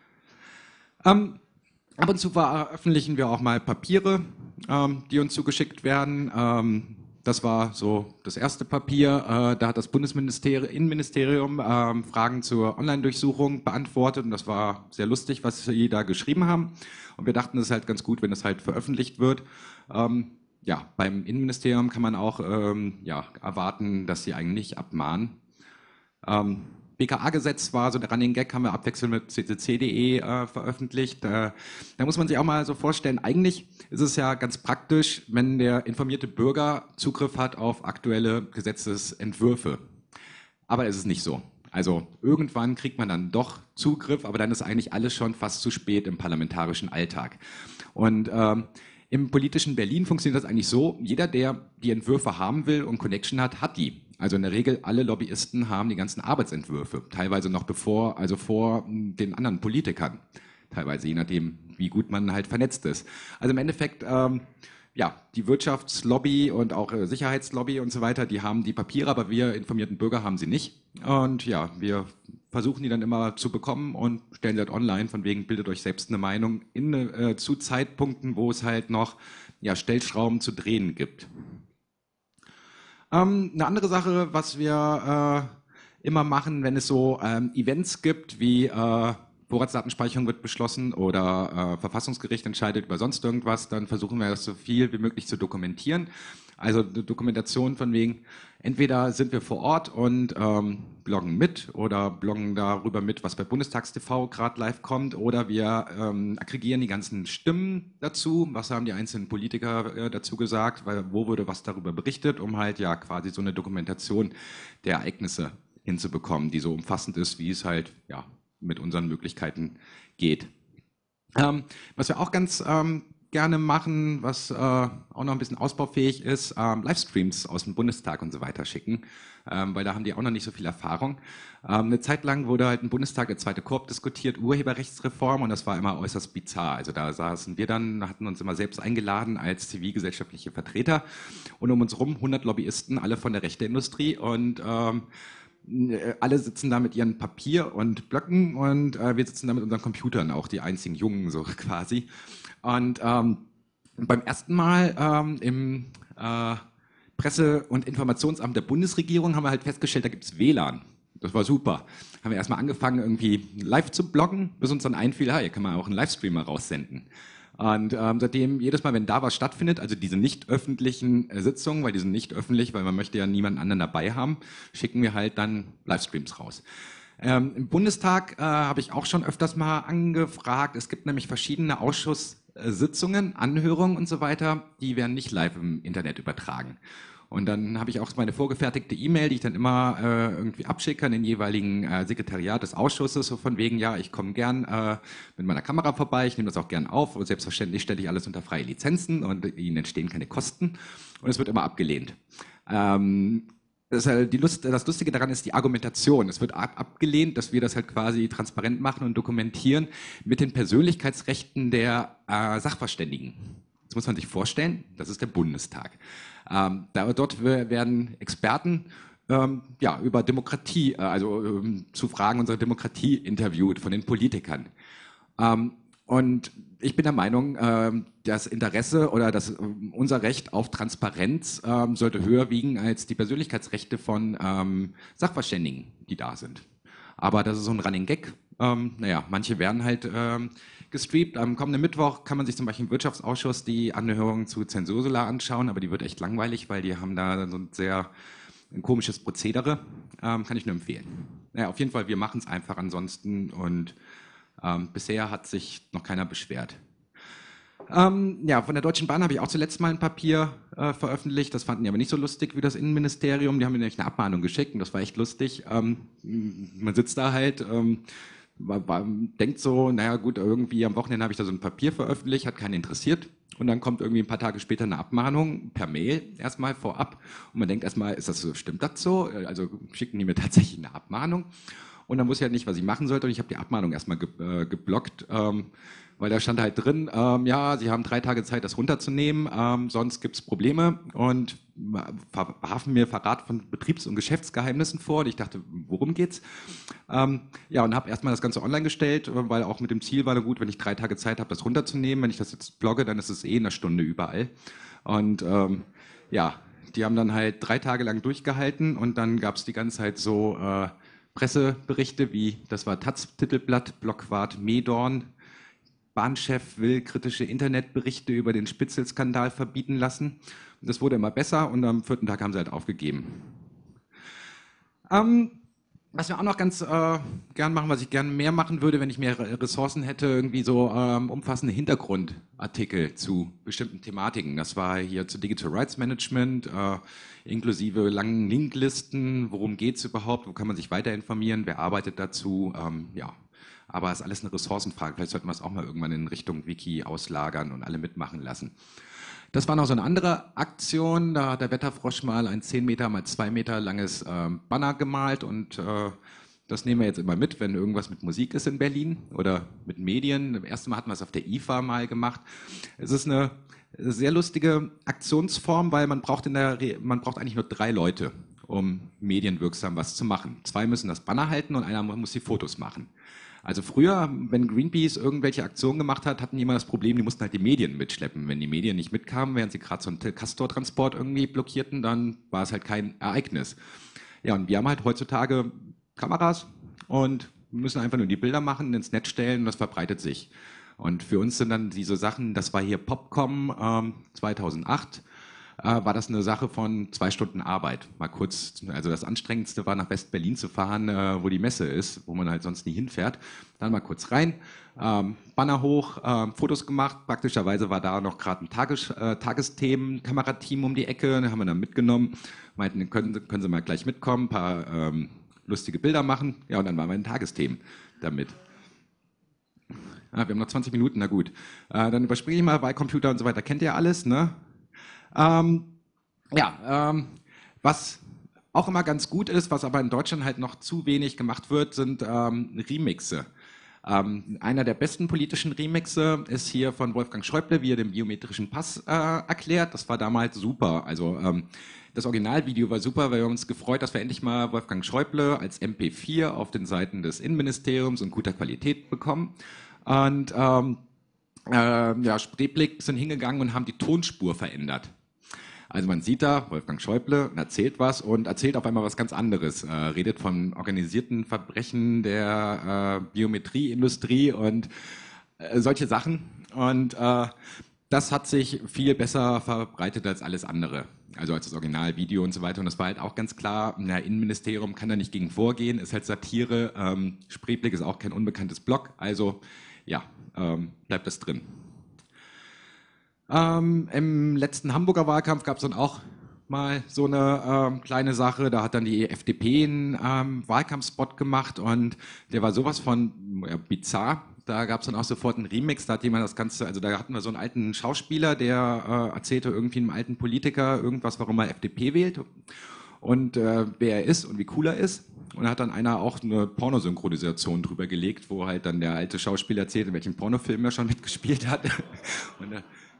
Ab und zu veröffentlichen wir auch mal Papiere, die uns zugeschickt werden. Das war so das erste Papier. Da hat das Innenministerium Fragen zur Online-Durchsuchung beantwortet und das war sehr lustig, was sie da geschrieben haben. Und wir dachten, es ist halt ganz gut, wenn das halt veröffentlicht wird. Ja, beim Innenministerium kann man auch erwarten, dass sie eigentlich abmahnen. BKA-Gesetz war so der Running Gag, haben wir abwechselnd mit ccc.de veröffentlicht. Da muss man sich auch mal so vorstellen, eigentlich ist es ja ganz praktisch, wenn der informierte Bürger Zugriff hat auf aktuelle Gesetzesentwürfe. Aber es ist nicht so. Also irgendwann kriegt man dann doch Zugriff, aber dann ist eigentlich alles schon fast zu spät im parlamentarischen Alltag. Und im politischen Berlin funktioniert das eigentlich so, jeder, der die Entwürfe haben will und Connection hat, hat die. Also in der Regel alle Lobbyisten haben die ganzen Arbeitsentwürfe, teilweise noch vor den anderen Politikern, teilweise je nachdem, wie gut man halt vernetzt ist. Also im Endeffekt, die Wirtschaftslobby und auch Sicherheitslobby und so weiter, die haben die Papiere, aber wir informierten Bürger haben sie nicht. Und ja, wir versuchen die dann immer zu bekommen und stellen sie halt online, von wegen bildet euch selbst eine Meinung zu Zeitpunkten, wo es halt noch Stellschrauben zu drehen gibt. Eine andere Sache, was wir immer machen, wenn es so Events gibt, wie Vorratsdatenspeicherung wird beschlossen oder Verfassungsgericht entscheidet über sonst irgendwas, dann versuchen wir das so viel wie möglich zu dokumentieren. Also eine Dokumentation von wegen, entweder sind wir vor Ort und bloggen mit oder bloggen darüber mit, was bei Bundestagstv gerade live kommt, oder wir aggregieren die ganzen Stimmen dazu, was haben die einzelnen Politiker dazu gesagt, wo wurde was darüber berichtet, um halt ja quasi so eine Dokumentation der Ereignisse hinzubekommen, die so umfassend ist, wie es halt mit unseren Möglichkeiten geht. Was wir auch ganz gerne machen, was auch noch ein bisschen ausbaufähig ist, Livestreams aus dem Bundestag und so weiter schicken, weil da haben die auch noch nicht so viel Erfahrung. Eine Zeit lang wurde halt im Bundestag der zweite Korb diskutiert, Urheberrechtsreform, und das war immer äußerst bizarr. Also da saßen wir dann, hatten uns immer selbst eingeladen als zivilgesellschaftliche Vertreter und um uns rum 100 Lobbyisten, alle von der Rechteindustrie, und alle sitzen da mit ihren Papier und Blöcken und wir sitzen da mit unseren Computern, auch die einzigen Jungen so quasi. Und beim ersten Mal im Presse- und Informationsamt der Bundesregierung haben wir halt festgestellt, da gibt es WLAN. Das war super. Haben wir erstmal angefangen, irgendwie live zu bloggen, bis uns dann einfiel, hier kann man auch einen Livestream mal raussenden. Und seitdem, jedes Mal, wenn da was stattfindet, also diese nicht öffentlichen Sitzungen, weil die sind nicht öffentlich, weil man möchte ja niemanden anderen dabei haben, schicken wir halt dann Livestreams raus. Im Bundestag habe ich auch schon öfters mal angefragt. Es gibt nämlich verschiedene Ausschusssitzungen, Anhörungen und so weiter, die werden nicht live im Internet übertragen. Und dann habe ich auch meine vorgefertigte E-Mail, die ich dann immer irgendwie abschicke an den jeweiligen Sekretariat des Ausschusses, so von wegen, ja, ich komme gern mit meiner Kamera vorbei, ich nehme das auch gern auf, und selbstverständlich stelle ich alles unter freie Lizenzen und ihnen entstehen keine Kosten, und es wird immer abgelehnt. Das Lustige daran ist die Argumentation. Es wird abgelehnt, dass wir das halt quasi transparent machen und dokumentieren mit den Persönlichkeitsrechten der Sachverständigen. Das muss man sich vorstellen, das ist der Bundestag. Dort werden Experten über Demokratie, zu Fragen unserer Demokratie interviewt von den Politikern. Und ich bin der Meinung, das Interesse oder unser Recht auf Transparenz sollte höher wiegen als die Persönlichkeitsrechte von Sachverständigen, die da sind. Aber das ist so ein Running Gag. Manche werden halt gestreamt. Am kommenden Mittwoch kann man sich zum Beispiel im Wirtschaftsausschuss die Anhörung zu Zensursolar anschauen, aber die wird echt langweilig, weil die haben da so ein sehr ein komisches Prozedere, kann ich nur empfehlen. Naja, auf jeden Fall, wir machen es einfach ansonsten und bisher hat sich noch keiner beschwert. Ja, von der Deutschen Bahn habe ich auch zuletzt mal ein Papier veröffentlicht. Das fanden die aber nicht so lustig wie das Innenministerium. Die haben mir nämlich eine Abmahnung geschickt und das war echt lustig. Man sitzt da halt, denkt so, naja gut, irgendwie am Wochenende habe ich da so ein Papier veröffentlicht, hat keinen interessiert. Und dann kommt irgendwie ein paar Tage später eine Abmahnung per Mail erstmal vorab. Und man denkt erstmal, ist das so, stimmt das so? Also schicken die mir tatsächlich eine Abmahnung. Und dann wusste ich halt nicht, was ich machen sollte. Und ich habe die Abmahnung erstmal geblockt. Weil da stand halt drin, ja, Sie haben 3 Tage Zeit, das runterzunehmen, sonst gibt es Probleme und warfen mir Verrat von Betriebs- und Geschäftsgeheimnissen vor. Und ich dachte, worum geht's? Ja, und habe erstmal das Ganze online gestellt, weil auch mit dem Ziel war, na gut, wenn ich 3 Tage Zeit habe, das runterzunehmen. Wenn ich das jetzt blogge, dann ist es eh in einer Stunde überall. Und ja, die haben dann halt 3 Tage lang durchgehalten und dann gab es die ganze Zeit so Presseberichte wie, das war Taz-Titelblatt, Blockwart Medorn, Bahnchef will kritische Internetberichte über den Spitzel-Skandal verbieten lassen. Das wurde immer besser und am 4. Tag haben sie halt aufgegeben. Was wir auch noch ganz gern machen, was ich gern mehr machen würde, wenn ich mehr Ressourcen hätte, irgendwie so umfassende Hintergrundartikel zu bestimmten Thematiken. Das war hier zu Digital Rights Management, inklusive langen Linklisten, worum geht es überhaupt, wo kann man sich weiter informieren, wer arbeitet dazu, ja. Aber es ist alles eine Ressourcenfrage. Vielleicht sollten wir es auch mal irgendwann in Richtung Wiki auslagern und alle mitmachen lassen. Das war noch so eine andere Aktion. Da hat der Wetterfrosch mal ein 10 Meter mal 2 Meter langes Banner gemalt und das nehmen wir jetzt immer mit, wenn irgendwas mit Musik ist in Berlin oder mit Medien. Das erste Mal hatten wir es auf der IFA mal gemacht. Es ist eine sehr lustige Aktionsform, weil man braucht eigentlich nur 3 Leute, um medienwirksam was zu machen. 2 müssen das Banner halten und einer muss die Fotos machen. Also früher, wenn Greenpeace irgendwelche Aktionen gemacht hat, hatten die immer das Problem, die mussten halt die Medien mitschleppen. Wenn die Medien nicht mitkamen, während sie gerade so einen Castor-Transport irgendwie blockierten, dann war es halt kein Ereignis. Ja, und wir haben halt heutzutage Kameras und müssen einfach nur die Bilder machen, ins Netz stellen und das verbreitet sich. Und für uns sind dann diese Sachen, das war hier Popcom 2008, war das eine Sache von 2 Stunden Arbeit. Mal kurz, also das Anstrengendste war nach West-Berlin zu fahren, wo die Messe ist, wo man halt sonst nie hinfährt. Dann mal kurz rein, Banner hoch, Fotos gemacht. Praktischerweise war da noch gerade ein Tagesthemen, Kamerateam um die Ecke, da haben wir dann mitgenommen, meinten, können Sie mal gleich mitkommen, ein paar lustige Bilder machen. Ja, und dann waren wir in Tagesthemen damit. Wir haben noch 20 Minuten, na gut. Dann überspringe ich mal, Wahlcomputer und so weiter, kennt ihr alles, ne? Was auch immer ganz gut ist, was aber in Deutschland halt noch zu wenig gemacht wird, sind Remixe. Einer der besten politischen Remixe ist hier von Wolfgang Schäuble, wie er den biometrischen Pass erklärt. Das war damals super. Also das Originalvideo war super, weil wir uns gefreut, dass wir endlich mal Wolfgang Schäuble als MP4 auf den Seiten des Innenministeriums in guter Qualität bekommen. Und ja, Spreeblick sind hingegangen und haben die Tonspur verändert. Also man sieht da, Wolfgang Schäuble erzählt was und erzählt auf einmal was ganz anderes. Redet von organisierten Verbrechen der Biometrieindustrie und solche Sachen. Und das hat sich viel besser verbreitet als alles andere. Also als das Originalvideo und so weiter. Und das war halt auch ganz klar, na, Innenministerium kann da nicht gegen vorgehen, ist halt Satire. Spreeblick ist auch kein unbekanntes Blog. Also ja, bleibt das drin. Im letzten Hamburger Wahlkampf gab es dann auch mal so eine kleine Sache. Da hat dann die FDP einen Wahlkampfspot gemacht und der war sowas von bizarr. Da gab es dann auch sofort einen Remix. Da hat jemand das Ganze, also da hatten wir so einen alten Schauspieler, der erzählte irgendwie einem alten Politiker irgendwas, warum er FDP wählt und wer er ist und wie cool er ist. Und da hat dann einer auch eine Pornosynchronisation drüber gelegt, wo halt dann der alte Schauspieler erzählt, in welchem Pornofilm er schon mitgespielt hat. Und,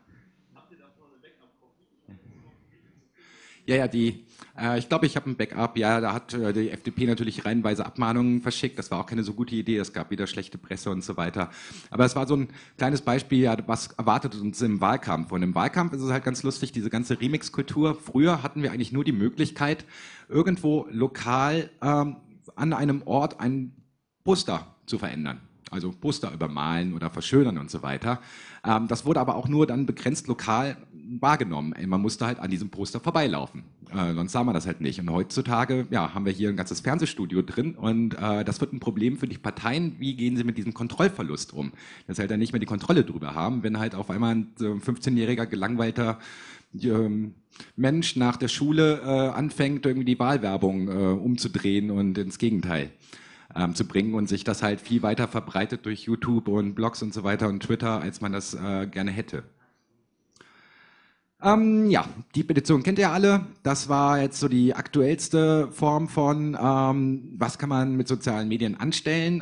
ja, ich glaube, ich habe ein Backup. Ja, da hat die FDP natürlich reihenweise Abmahnungen verschickt. Das war auch keine so gute Idee. Es gab wieder schlechte Presse und so weiter. Aber es war so ein kleines Beispiel, ja, was erwartet uns im Wahlkampf. Und im Wahlkampf ist es halt ganz lustig, diese ganze Remix-Kultur. Früher hatten wir eigentlich nur die Möglichkeit, irgendwo lokal an einem Ort ein Poster zu verändern. also Poster übermalen oder verschönern und so weiter. Das wurde aber auch nur dann begrenzt lokal wahrgenommen. Man musste halt an diesem Poster vorbeilaufen, sonst sah man das halt nicht. Und heutzutage ja, haben wir hier ein ganzes Fernsehstudio drin und das wird ein Problem für die Parteien. Wie gehen sie mit diesem Kontrollverlust um? Dass sie halt dann nicht mehr die Kontrolle drüber haben, wenn halt auf einmal ein 15-jähriger gelangweilter Mensch nach der Schule anfängt, irgendwie die Wahlwerbung umzudrehen und ins Gegenteil zu bringen und sich das halt viel weiter verbreitet durch YouTube und Blogs und so weiter und Twitter, als man das gerne hätte. Ja, die Petition kennt ihr alle. Das war jetzt so die aktuellste Form von, was kann man mit sozialen Medien anstellen.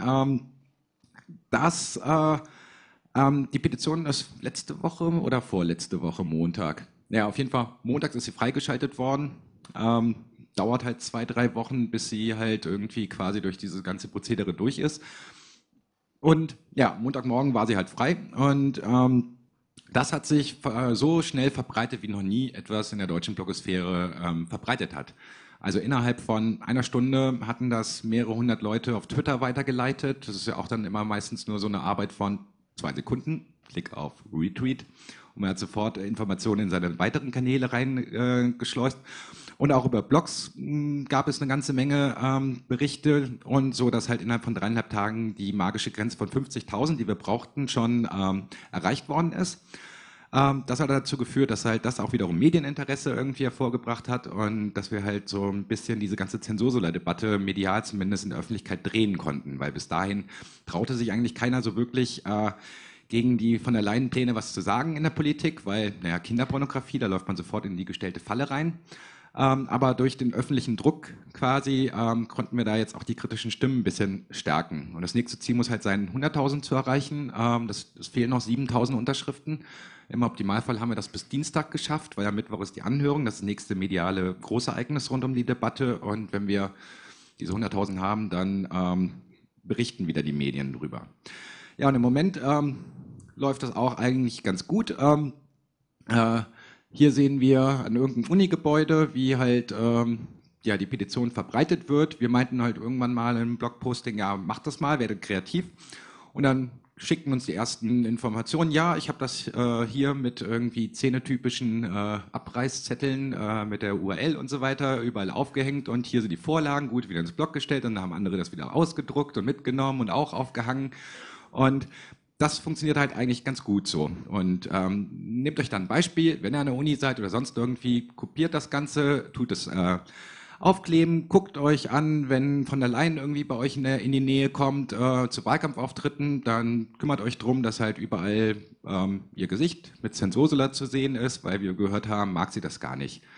Die Petition ist letzte Woche oder vorletzte Woche Montag. Ja, auf jeden Fall, montags ist sie freigeschaltet worden. Dauert halt 2-3 Wochen, bis sie halt irgendwie quasi durch dieses ganze Prozedere durch ist. Und ja, Montagmorgen war sie halt frei und das hat sich so schnell verbreitet, wie noch nie etwas in der deutschen Blogosphäre verbreitet hat. Also innerhalb von einer Stunde hatten das mehrere hundert Leute auf Twitter weitergeleitet. Das ist ja auch dann immer meistens nur so eine Arbeit von 2 Sekunden, Klick auf Retweet. Und man hat sofort Informationen in seine weiteren Kanäle reingeschleust. Und auch über Blogs gab es eine ganze Menge Berichte und so, dass halt innerhalb von 3,5 Tagen die magische Grenze von 50.000, die wir brauchten, schon erreicht worden ist. Das hat dazu geführt, dass halt das auch wiederum Medieninteresse irgendwie hervorgebracht hat und dass wir halt so ein bisschen diese ganze Zensursola-Debatte medial zumindest in der Öffentlichkeit drehen konnten, weil bis dahin traute sich eigentlich keiner so wirklich gegen die von der Leyen Pläne was zu sagen in der Politik, weil, naja, Kinderpornografie, da läuft man sofort in die gestellte Falle rein. Aber durch den öffentlichen Druck quasi konnten wir da jetzt auch die kritischen Stimmen ein bisschen stärken. Und das nächste Ziel muss halt sein, 100.000 zu erreichen. Es fehlen noch 7.000 Unterschriften. Im Optimalfall haben wir das bis Dienstag geschafft, weil am Mittwoch ist die Anhörung, das nächste mediale Großereignis rund um die Debatte. Und wenn wir diese 100.000 haben, dann berichten wieder die Medien drüber. Ja, und im Moment läuft das auch eigentlich ganz gut. Hier sehen wir an irgendeinem Uni-Gebäude, wie halt ja, die Petition verbreitet wird. Wir meinten halt irgendwann mal im Blogposting, ja, macht das mal, werdet kreativ. Und dann schickten uns die ersten Informationen. Ja, ich habe das hier mit irgendwie zähnetypischen Abreißzetteln mit der URL und so weiter überall aufgehängt. Und hier sind die Vorlagen, gut, wieder ins Blog gestellt. Und dann haben andere das wieder ausgedruckt und mitgenommen und auch aufgehangen. Und das funktioniert halt eigentlich ganz gut so. Und nehmt euch dann ein Beispiel, wenn ihr an der Uni seid oder sonst irgendwie, kopiert das Ganze, tut es aufkleben, guckt euch an, wenn von der Leyen irgendwie bei euch in die Nähe kommt zu Wahlkampfauftritten, dann kümmert euch drum, dass halt überall ihr Gesicht mit Zensursola zu sehen ist, weil wir gehört haben, mag sie das gar nicht.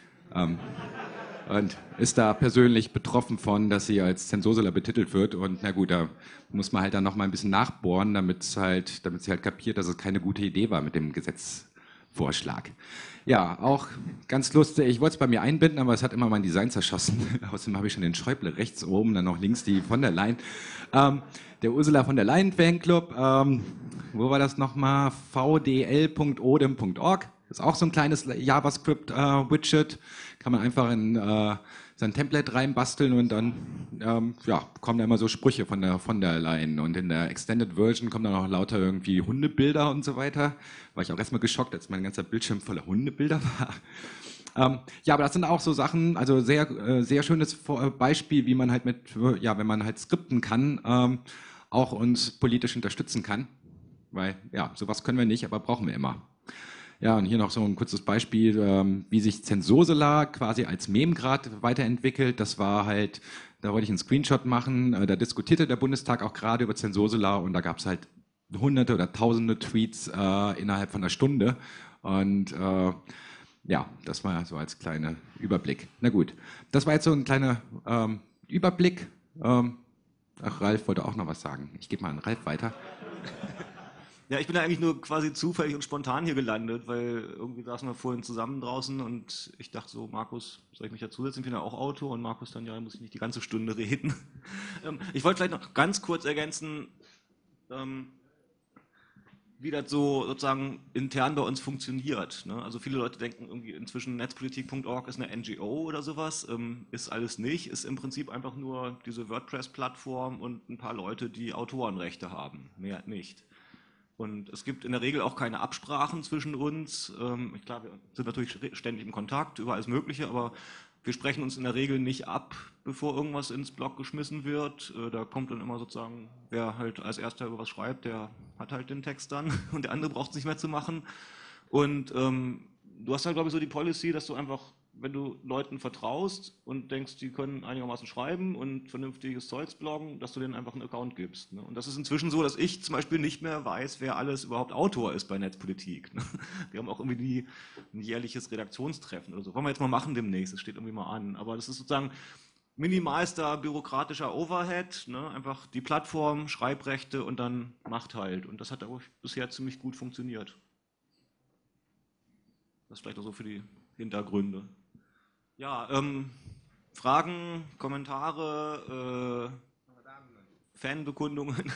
Und ist da persönlich betroffen von, dass sie als Zensursola betitelt wird. Und na gut, da muss man halt dann noch mal ein bisschen nachbohren, damit sie halt kapiert, dass es keine gute Idee war mit dem Gesetzvorschlag. Ja, auch ganz lustig. Ich wollte es bei mir einbinden, aber es hat immer mein Design zerschossen. Außerdem habe ich schon den Schäuble rechts oben, dann noch links die von der Leyen. Der Ursula von der Leyen Fanclub. Wo war das nochmal? vdl.odem.org. Ist auch so ein kleines JavaScript-Widget. Kann man einfach in sein Template reinbasteln und dann ja, kommen da immer so Sprüche von der Leyen. Und in der Extended Version kommen dann auch lauter irgendwie Hundebilder und so weiter. War ich auch erstmal geschockt, als mein ganzer Bildschirm voller Hundebilder war. Ja, aber das sind auch so Sachen, also sehr schönes Beispiel, wie man halt wenn man halt skripten kann, auch uns politisch unterstützen kann. Weil, ja, sowas können wir nicht, aber brauchen wir immer. Ja, und hier noch so ein kurzes Beispiel, wie sich Zensursola quasi als Meme gerade weiterentwickelt. Das war halt, da wollte ich einen Screenshot machen, da diskutierte der Bundestag auch gerade über Zensursola und da gab es halt hunderte oder tausende Tweets innerhalb von einer Stunde. Und ja, das war so als kleiner Überblick. Na gut, das war jetzt so ein kleiner Überblick. Ach, Ralf wollte auch noch was sagen. Ich gebe mal an Ralf weiter. Ja, ich bin da eigentlich nur quasi zufällig und spontan hier gelandet, weil irgendwie saßen wir vorhin zusammen draußen und ich dachte so, Markus, soll ich mich dazusetzen? Ich bin ja auch Autor und Markus dann, ja, muss ich nicht die ganze Stunde reden. Ich wollte vielleicht noch ganz kurz ergänzen, wie das so sozusagen intern bei uns funktioniert. Ne? Also viele Leute denken irgendwie inzwischen netzpolitik.org ist eine NGO oder sowas. Ist alles nicht. Ist im Prinzip einfach nur diese WordPress-Plattform und ein paar Leute, die Autorenrechte haben. Mehr nicht. Und es gibt in der Regel auch keine Absprachen zwischen uns. Klar, wir sind natürlich ständig im Kontakt über alles Mögliche, aber wir sprechen uns in der Regel nicht ab, bevor irgendwas ins Blog geschmissen wird. Da kommt dann immer sozusagen, wer halt als erster über was schreibt, der hat halt den Text dann und der andere braucht es nicht mehr zu machen. Und du hast halt, glaube ich, so die Policy, dass du einfach, wenn du Leuten vertraust und denkst, die können einigermaßen schreiben und vernünftiges Zeugs bloggen, dass du denen einfach einen Account gibst. Ne? Und das ist inzwischen so, dass ich zum Beispiel nicht mehr weiß, wer alles überhaupt Autor ist bei Netzpolitik. Ne? Wir haben auch irgendwie ein jährliches Redaktionstreffen oder so. Wollen wir jetzt mal machen demnächst, das steht irgendwie mal an. Aber das ist sozusagen minimalster bürokratischer Overhead, ne? Einfach die Plattform, Schreibrechte und dann macht halt. Und das hat auch bisher ziemlich gut funktioniert. Das vielleicht auch so für die Hintergründe. Ja, Fragen, Kommentare, Fanbekundungen.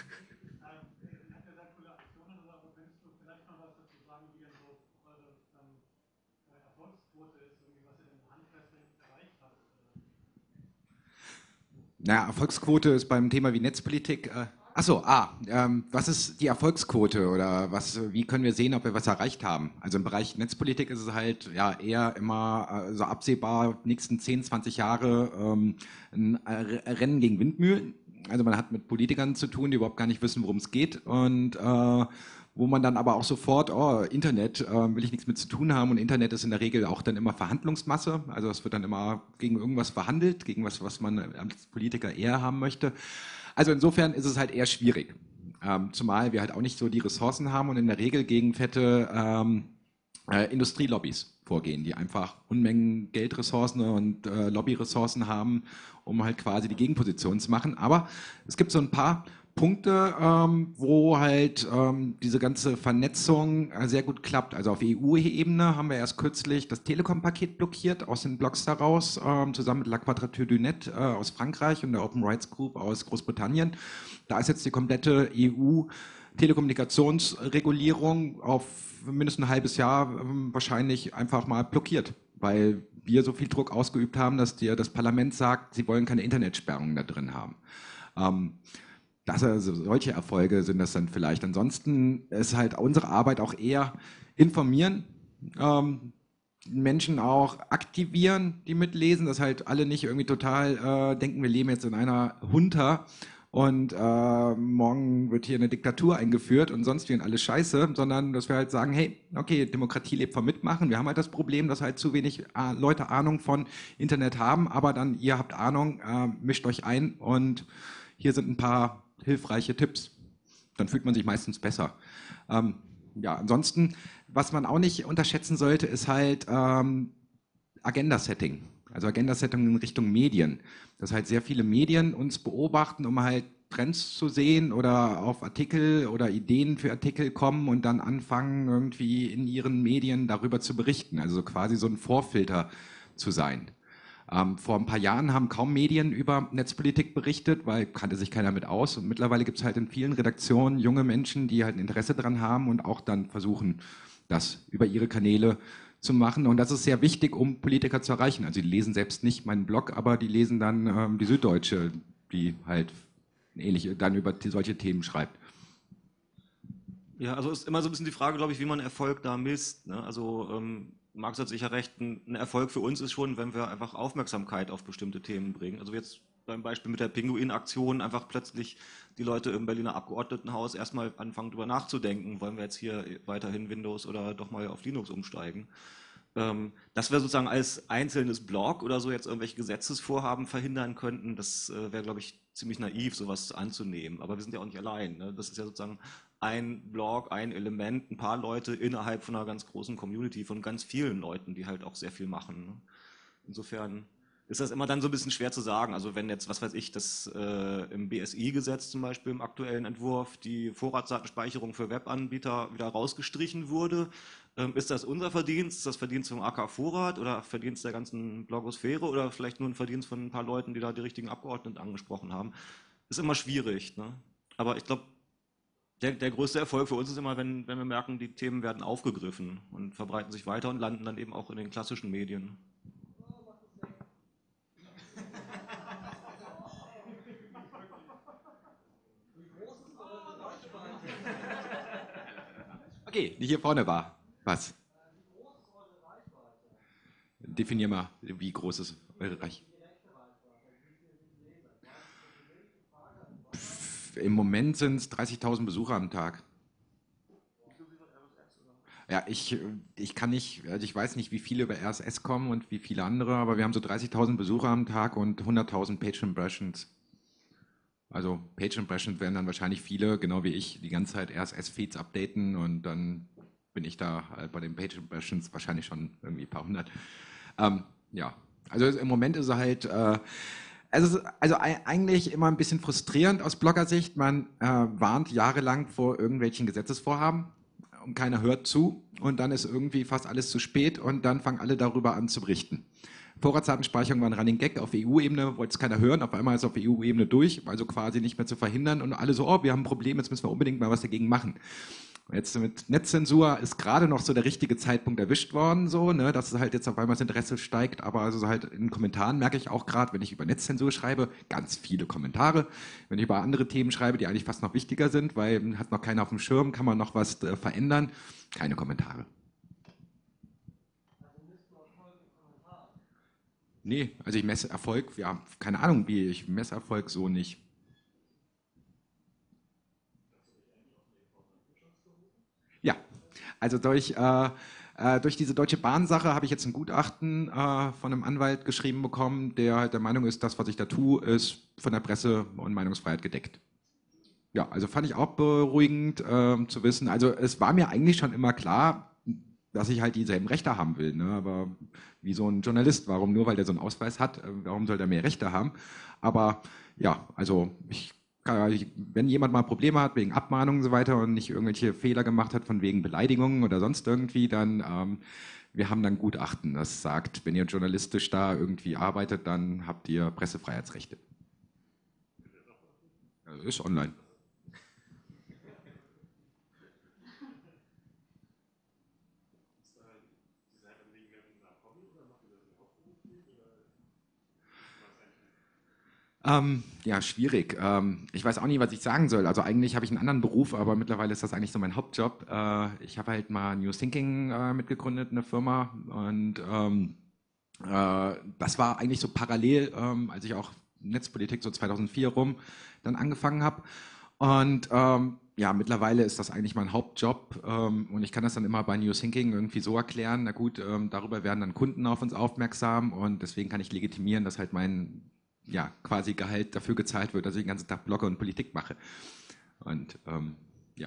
Naja, Erfolgsquote ist beim Thema wie Netzpolitik. Was ist die Erfolgsquote oder wie können wir sehen, ob wir was erreicht haben? Also im Bereich Netzpolitik ist es halt ja eher immer so absehbar, nächsten 10, 20 Jahre ein Rennen gegen Windmühlen. Also man hat mit Politikern zu tun, die überhaupt gar nicht wissen, worum es geht und wo man dann aber auch sofort, oh, Internet, will ich nichts mit zu tun haben und Internet ist in der Regel auch dann immer Verhandlungsmasse, also es wird dann immer gegen irgendwas verhandelt, gegen was man als Politiker eher haben möchte. Also insofern ist es halt eher schwierig, zumal wir halt auch nicht so die Ressourcen haben und in der Regel gegen fette Industrielobbys vorgehen, die einfach Unmengen Geldressourcen und Lobbyressourcen haben, um halt quasi die Gegenposition zu machen. Aber es gibt so ein paar Punkte, wo halt diese ganze Vernetzung sehr gut klappt. Also auf EU-Ebene haben wir erst kürzlich das Telekom-Paket blockiert aus den Blogs heraus, zusammen mit La Quadrature du Net aus Frankreich und der Open Rights Group aus Großbritannien. Da ist jetzt die komplette EU-Telekommunikationsregulierung auf mindestens ein halbes Jahr wahrscheinlich einfach mal blockiert, weil wir so viel Druck ausgeübt haben, dass das Parlament sagt, sie wollen keine Internetsperrungen da drin haben. Solche Erfolge sind das dann vielleicht. Ansonsten ist halt unsere Arbeit auch eher informieren, Menschen auch aktivieren, die mitlesen, dass halt alle nicht irgendwie total denken, wir leben jetzt in einer Junta und morgen wird hier eine Diktatur eingeführt und sonst wie und alles Scheiße, sondern dass wir halt sagen, hey, okay, Demokratie lebt vom Mitmachen. Wir haben halt das Problem, dass halt zu wenig Leute Ahnung von Internet haben, aber dann ihr habt Ahnung, mischt euch ein und hier sind ein paar hilfreiche Tipps. Dann fühlt man sich meistens besser. Ansonsten, was man auch nicht unterschätzen sollte, ist halt Agenda-Setting. Also Agenda-Setting in Richtung Medien. Dass halt sehr viele Medien uns beobachten, um halt Trends zu sehen oder auf Artikel oder Ideen für Artikel kommen und dann anfangen, irgendwie in ihren Medien darüber zu berichten. Also quasi so ein Vorfilter zu sein. Vor ein paar Jahren haben kaum Medien über Netzpolitik berichtet, weil kannte sich keiner mit aus. Und mittlerweile gibt es halt in vielen Redaktionen junge Menschen, die halt ein Interesse daran haben und auch dann versuchen, das über ihre Kanäle zu machen. Und das ist sehr wichtig, um Politiker zu erreichen. Also die lesen selbst nicht meinen Blog, aber die lesen dann die Süddeutsche, die halt ähnlich dann über solche Themen schreibt. Ja, also ist immer so ein bisschen die Frage, glaube ich, wie man Erfolg da misst. Ne? Also Marx hat sicher recht, ein Erfolg für uns ist schon, wenn wir einfach Aufmerksamkeit auf bestimmte Themen bringen. Also jetzt beim Beispiel mit der Pinguin-Aktion einfach plötzlich die Leute im Berliner Abgeordnetenhaus erstmal anfangen drüber nachzudenken, wollen wir jetzt hier weiterhin Windows oder doch mal auf Linux umsteigen. Dass wir sozusagen als einzelnes Blog oder so jetzt irgendwelche Gesetzesvorhaben verhindern könnten, das wäre, glaube ich, ziemlich naiv, sowas anzunehmen. Aber wir sind ja auch nicht allein. Ne? Das ist ja sozusagen ein Blog, ein Element, ein paar Leute innerhalb von einer ganz großen Community, von ganz vielen Leuten, die halt auch sehr viel machen. Ne? Insofern ist das immer dann so ein bisschen schwer zu sagen. Also wenn jetzt, was weiß ich, das im BSI-Gesetz zum Beispiel im aktuellen Entwurf die Vorratsdatenspeicherung für Webanbieter wieder rausgestrichen wurde, ist das unser Verdienst? Ist das Verdienst vom AK Vorrat oder Verdienst der ganzen Blogosphäre oder vielleicht nur ein Verdienst von ein paar Leuten, die da die richtigen Abgeordneten angesprochen haben? Ist immer schwierig. Ne? Aber ich glaube, Der größte Erfolg für uns ist immer, wenn wir merken, die Themen werden aufgegriffen und verbreiten sich weiter und landen dann eben auch in den klassischen Medien. Okay, die hier vorne war. Was? Definier mal, wie groß ist eure Reichweite? Im Moment sind es 30.000 Besucher am Tag. Ja, ich kann nicht, also ich weiß nicht, wie viele über RSS kommen und wie viele andere, aber wir haben so 30.000 Besucher am Tag und 100.000 Page Impressions. Also Page Impressions werden dann wahrscheinlich viele, genau wie ich, die ganze Zeit RSS-Feeds updaten und dann bin ich da bei den Page Impressions wahrscheinlich schon irgendwie ein paar hundert. Ja, also im Moment ist es halt, eigentlich immer ein bisschen frustrierend aus Bloggersicht. Man warnt jahrelang vor irgendwelchen Gesetzesvorhaben und keiner hört zu und dann ist irgendwie fast alles zu spät und dann fangen alle darüber an zu berichten. Vorratsdatenspeicherung war ein Running Gag auf EU-Ebene, wollte es keiner hören, auf einmal ist es auf EU-Ebene durch, also quasi nicht mehr zu verhindern und alle so, oh, wir haben ein Problem, jetzt müssen wir unbedingt mal was dagegen machen. Jetzt mit Netzzensur ist gerade noch so der richtige Zeitpunkt erwischt worden, so, ne, dass es halt jetzt auf einmal das Interesse steigt, aber also halt in Kommentaren merke ich auch gerade, wenn ich über Netzzensur schreibe, ganz viele Kommentare. Wenn ich über andere Themen schreibe, die eigentlich fast noch wichtiger sind, weil hat noch keiner auf dem Schirm, kann man noch was verändern, keine Kommentare. Nee, also ich messe Erfolg, ja, keine Ahnung wie, ich messe Erfolg so nicht. Ja, also durch diese Deutsche Bahn-Sache habe ich jetzt ein Gutachten von einem Anwalt geschrieben bekommen, der halt der Meinung ist, das, was ich da tue, ist von der Presse- und Meinungsfreiheit gedeckt. Ja, also fand ich auch beruhigend zu wissen. Also es war mir eigentlich schon immer klar, dass ich halt dieselben Rechte haben will. Ne? Aber wie so ein Journalist, warum nur, weil der so einen Ausweis hat, warum soll der mehr Rechte haben? Aber ja, also wenn jemand mal Probleme hat wegen Abmahnungen und so weiter und nicht irgendwelche Fehler gemacht hat von wegen Beleidigungen oder sonst irgendwie, dann wir haben dann Gutachten, das sagt, wenn ihr journalistisch da irgendwie arbeitet, dann habt ihr Pressefreiheitsrechte. Also ist online. Ja, schwierig. Ich weiß auch nicht, was ich sagen soll. Also eigentlich habe ich einen anderen Beruf, aber mittlerweile ist das eigentlich so mein Hauptjob. Ich habe halt mal New Thinking mitgegründet, eine Firma. Und das war eigentlich so parallel, als ich auch Netzpolitik so 2004 rum dann angefangen habe. Und ja, mittlerweile ist das eigentlich mein Hauptjob und ich kann das dann immer bei New Thinking irgendwie so erklären. Na gut, darüber werden dann Kunden auf uns aufmerksam und deswegen kann ich legitimieren, dass halt mein ja, quasi Gehalt dafür gezahlt wird, dass ich den ganzen Tag Blogger und Politik mache. Und ja.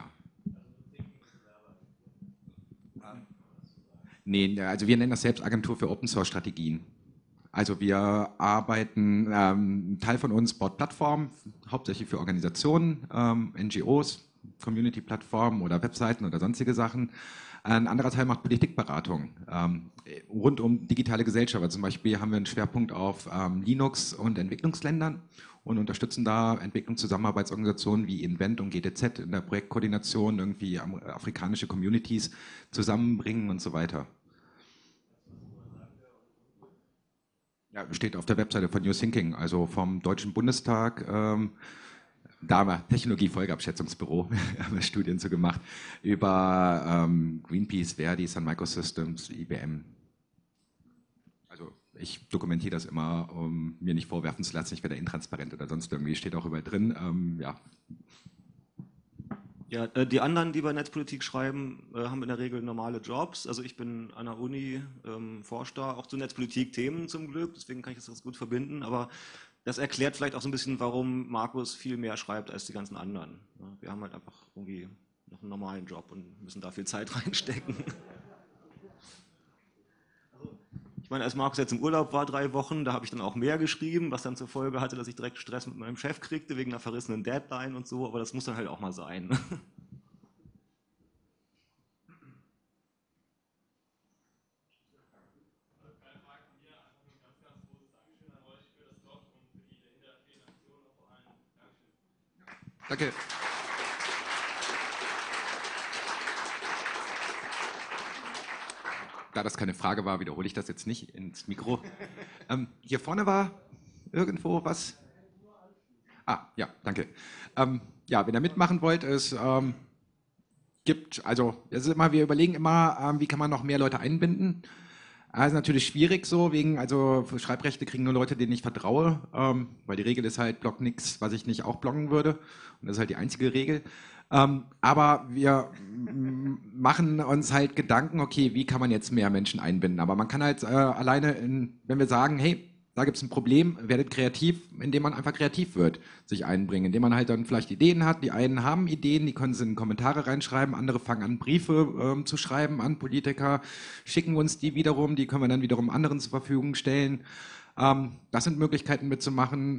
Nee, also wir nennen das selbst Agentur für Open Source Strategien. Also wir arbeiten, ein Teil von uns baut Plattformen, hauptsächlich für Organisationen, NGOs, Community-Plattformen oder Webseiten oder sonstige Sachen. Ein anderer Teil macht Politikberatung rund um digitale Gesellschaft. Also zum Beispiel haben wir einen Schwerpunkt auf Linux und Entwicklungsländern und unterstützen da Entwicklungszusammenarbeitsorganisationen wie Invent und GTZ in der Projektkoordination, irgendwie afrikanische Communities zusammenbringen und so weiter. Ja, steht auf der Webseite von New Thinking, also vom Deutschen Bundestag. Da haben wir Technologie-Folgeabschätzungsbüro, haben wir Studien zu gemacht, über Greenpeace, Verdi, Sun Microsystems, IBM. Also ich dokumentiere das immer, um mir nicht vorwerfen zu lassen, ich werde intransparent oder sonst irgendwie, steht auch überall drin. Ja. Ja, die anderen, die bei Netzpolitik schreiben, haben in der Regel normale Jobs. Also ich bin an der Uni, forsche da auch zu Netzpolitik-Themen zum Glück, deswegen kann ich das ganz gut verbinden. Aber das erklärt vielleicht auch so ein bisschen, warum Markus viel mehr schreibt als die ganzen anderen. Ja, wir haben halt einfach irgendwie noch einen normalen Job und müssen da viel Zeit reinstecken. Ich meine, als Markus jetzt im Urlaub war 3 Wochen, da habe ich dann auch mehr geschrieben, was dann zur Folge hatte, dass ich direkt Stress mit meinem Chef kriegte wegen einer verrissenen Deadline und so, aber das muss dann halt auch mal sein. Danke. da das keine Frage war, wiederhole ich das jetzt nicht ins Mikro. Hier vorne war irgendwo was. Ah, ja, danke. Ja, wenn ihr mitmachen wollt, es ist immer, wir überlegen immer, wie kann man noch mehr Leute einbinden. Also natürlich schwierig so, also für Schreibrechte kriegen nur Leute, denen ich vertraue, weil die Regel ist halt, blog nix, was ich nicht auch bloggen würde. Und das ist halt die einzige Regel. Aber wir machen uns halt Gedanken, okay, wie kann man jetzt mehr Menschen einbinden? Aber man kann halt wenn wir sagen, hey, da gibt es ein Problem, werdet kreativ, indem man einfach kreativ wird, sich einbringen, indem man halt dann vielleicht Ideen hat. Die einen haben Ideen, die können sie in Kommentare reinschreiben, andere fangen an, Briefe zu schreiben an Politiker, schicken uns die wiederum, die können wir dann wiederum anderen zur Verfügung stellen. Das sind Möglichkeiten mitzumachen.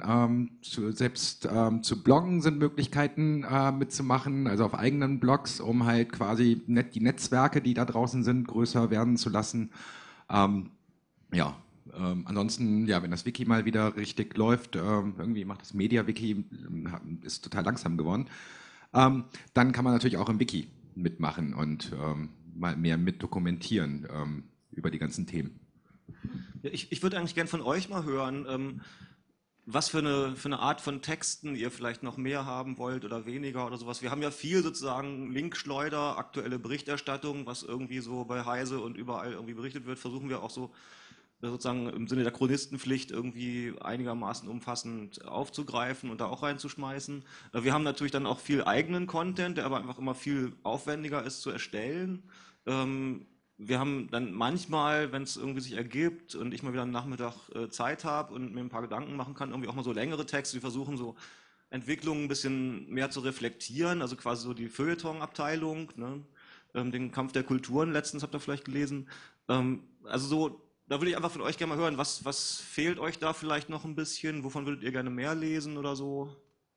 Zu bloggen sind Möglichkeiten mitzumachen, also auf eigenen Blogs, um halt quasi die Netzwerke, die da draußen sind, größer werden zu lassen. Ja. Ansonsten, ja, wenn das Wiki mal wieder richtig läuft, irgendwie macht das Media-Wiki, ist total langsam geworden, dann kann man natürlich auch im Wiki mitmachen und mal mehr mitdokumentieren über die ganzen Themen. Ja, ich würde eigentlich gern von euch mal hören, was für eine Art von Texten ihr vielleicht noch mehr haben wollt oder weniger oder sowas. Wir haben ja viel sozusagen Linkschleuder, aktuelle Berichterstattung, was irgendwie so bei Heise und überall irgendwie berichtet wird, versuchen wir auch so sozusagen im Sinne der Chronistenpflicht irgendwie einigermaßen umfassend aufzugreifen und da auch reinzuschmeißen. Wir haben natürlich dann auch viel eigenen Content, der aber einfach immer viel aufwendiger ist zu erstellen. Wir haben dann manchmal, wenn es irgendwie sich ergibt und ich mal wieder einen Nachmittag Zeit habe und mir ein paar Gedanken machen kann, irgendwie auch mal so längere Texte, die versuchen so Entwicklungen ein bisschen mehr zu reflektieren, also quasi so die Feuilleton-Abteilung, ne? Den Kampf der Kulturen letztens habt ihr vielleicht gelesen. Also so, da würde ich einfach von euch gerne mal hören, was fehlt euch da vielleicht noch ein bisschen, wovon würdet ihr gerne mehr lesen oder so?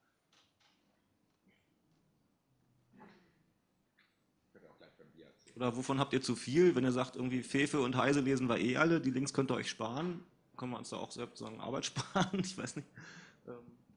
Oder wovon habt ihr zu viel, wenn ihr sagt, irgendwie Fefe und Heise lesen wir eh alle, die Links könnt ihr euch sparen? Können wir uns da auch selbst sagen, Arbeit sparen? Ich weiß nicht. Ähm,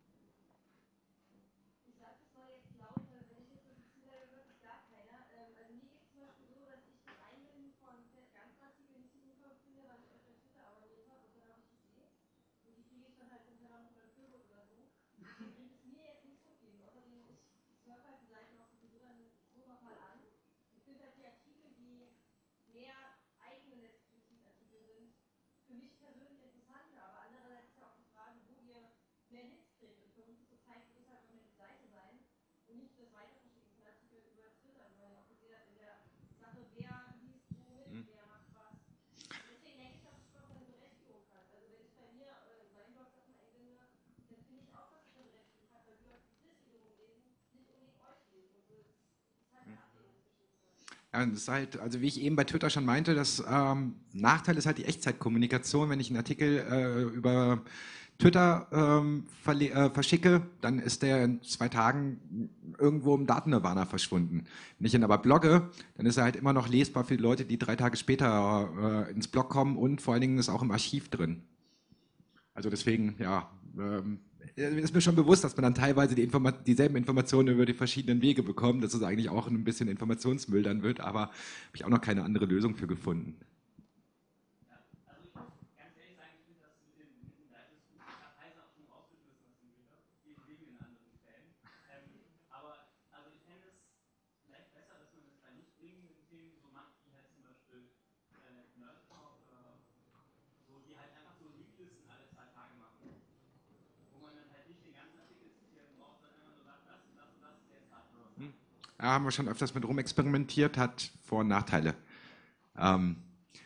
Ja, das ist halt, also wie ich eben bei Twitter schon meinte, das Nachteil ist halt die Echtzeitkommunikation. Wenn ich einen Artikel über Twitter verschicke, dann ist der in 2 Tagen irgendwo im Datennirvana verschwunden. Wenn ich ihn aber blogge, dann ist er halt immer noch lesbar für die Leute, die 3 Tage später ins Blog kommen und vor allen Dingen ist auch im Archiv drin. Also deswegen, ja, ist mir schon bewusst, dass man dann teilweise dieselben Informationen über die verschiedenen Wege bekommt, dass es eigentlich auch ein bisschen Informationsmüll dann wird, aber habe ich auch noch keine andere Lösung für gefunden. Ja, haben wir schon öfters mit rumexperimentiert, hat Vor- und Nachteile. Ähm,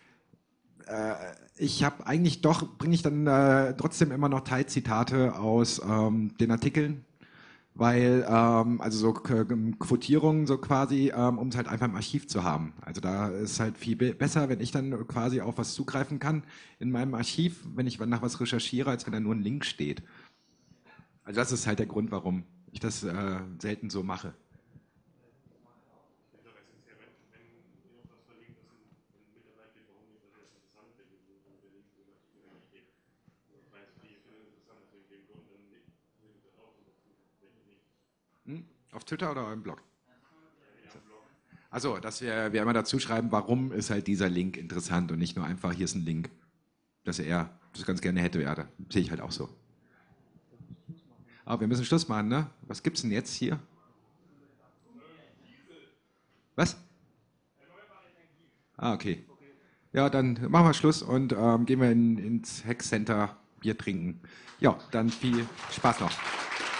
bringe ich dann trotzdem immer noch Teilzitate aus den Artikeln, weil, also so Quotierungen so quasi, um es halt einfach im Archiv zu haben. Also da ist halt viel besser, wenn ich dann quasi auf was zugreifen kann in meinem Archiv, wenn ich nach was recherchiere, als wenn da nur ein Link steht. Also das ist halt der Grund, warum ich das selten so mache. Auf Twitter oder im Blog? Also, dass wir immer dazu schreiben, warum ist halt dieser Link interessant und nicht nur einfach, hier ist ein Link, dass er das ganz gerne hätte. Ja, das sehe ich halt auch so. Aber wir müssen Schluss machen, ne? Was gibt's denn jetzt hier? Was? Ah, okay. Ja, dann machen wir Schluss und gehen wir ins Hack Center Bier trinken. Ja, dann viel Spaß noch.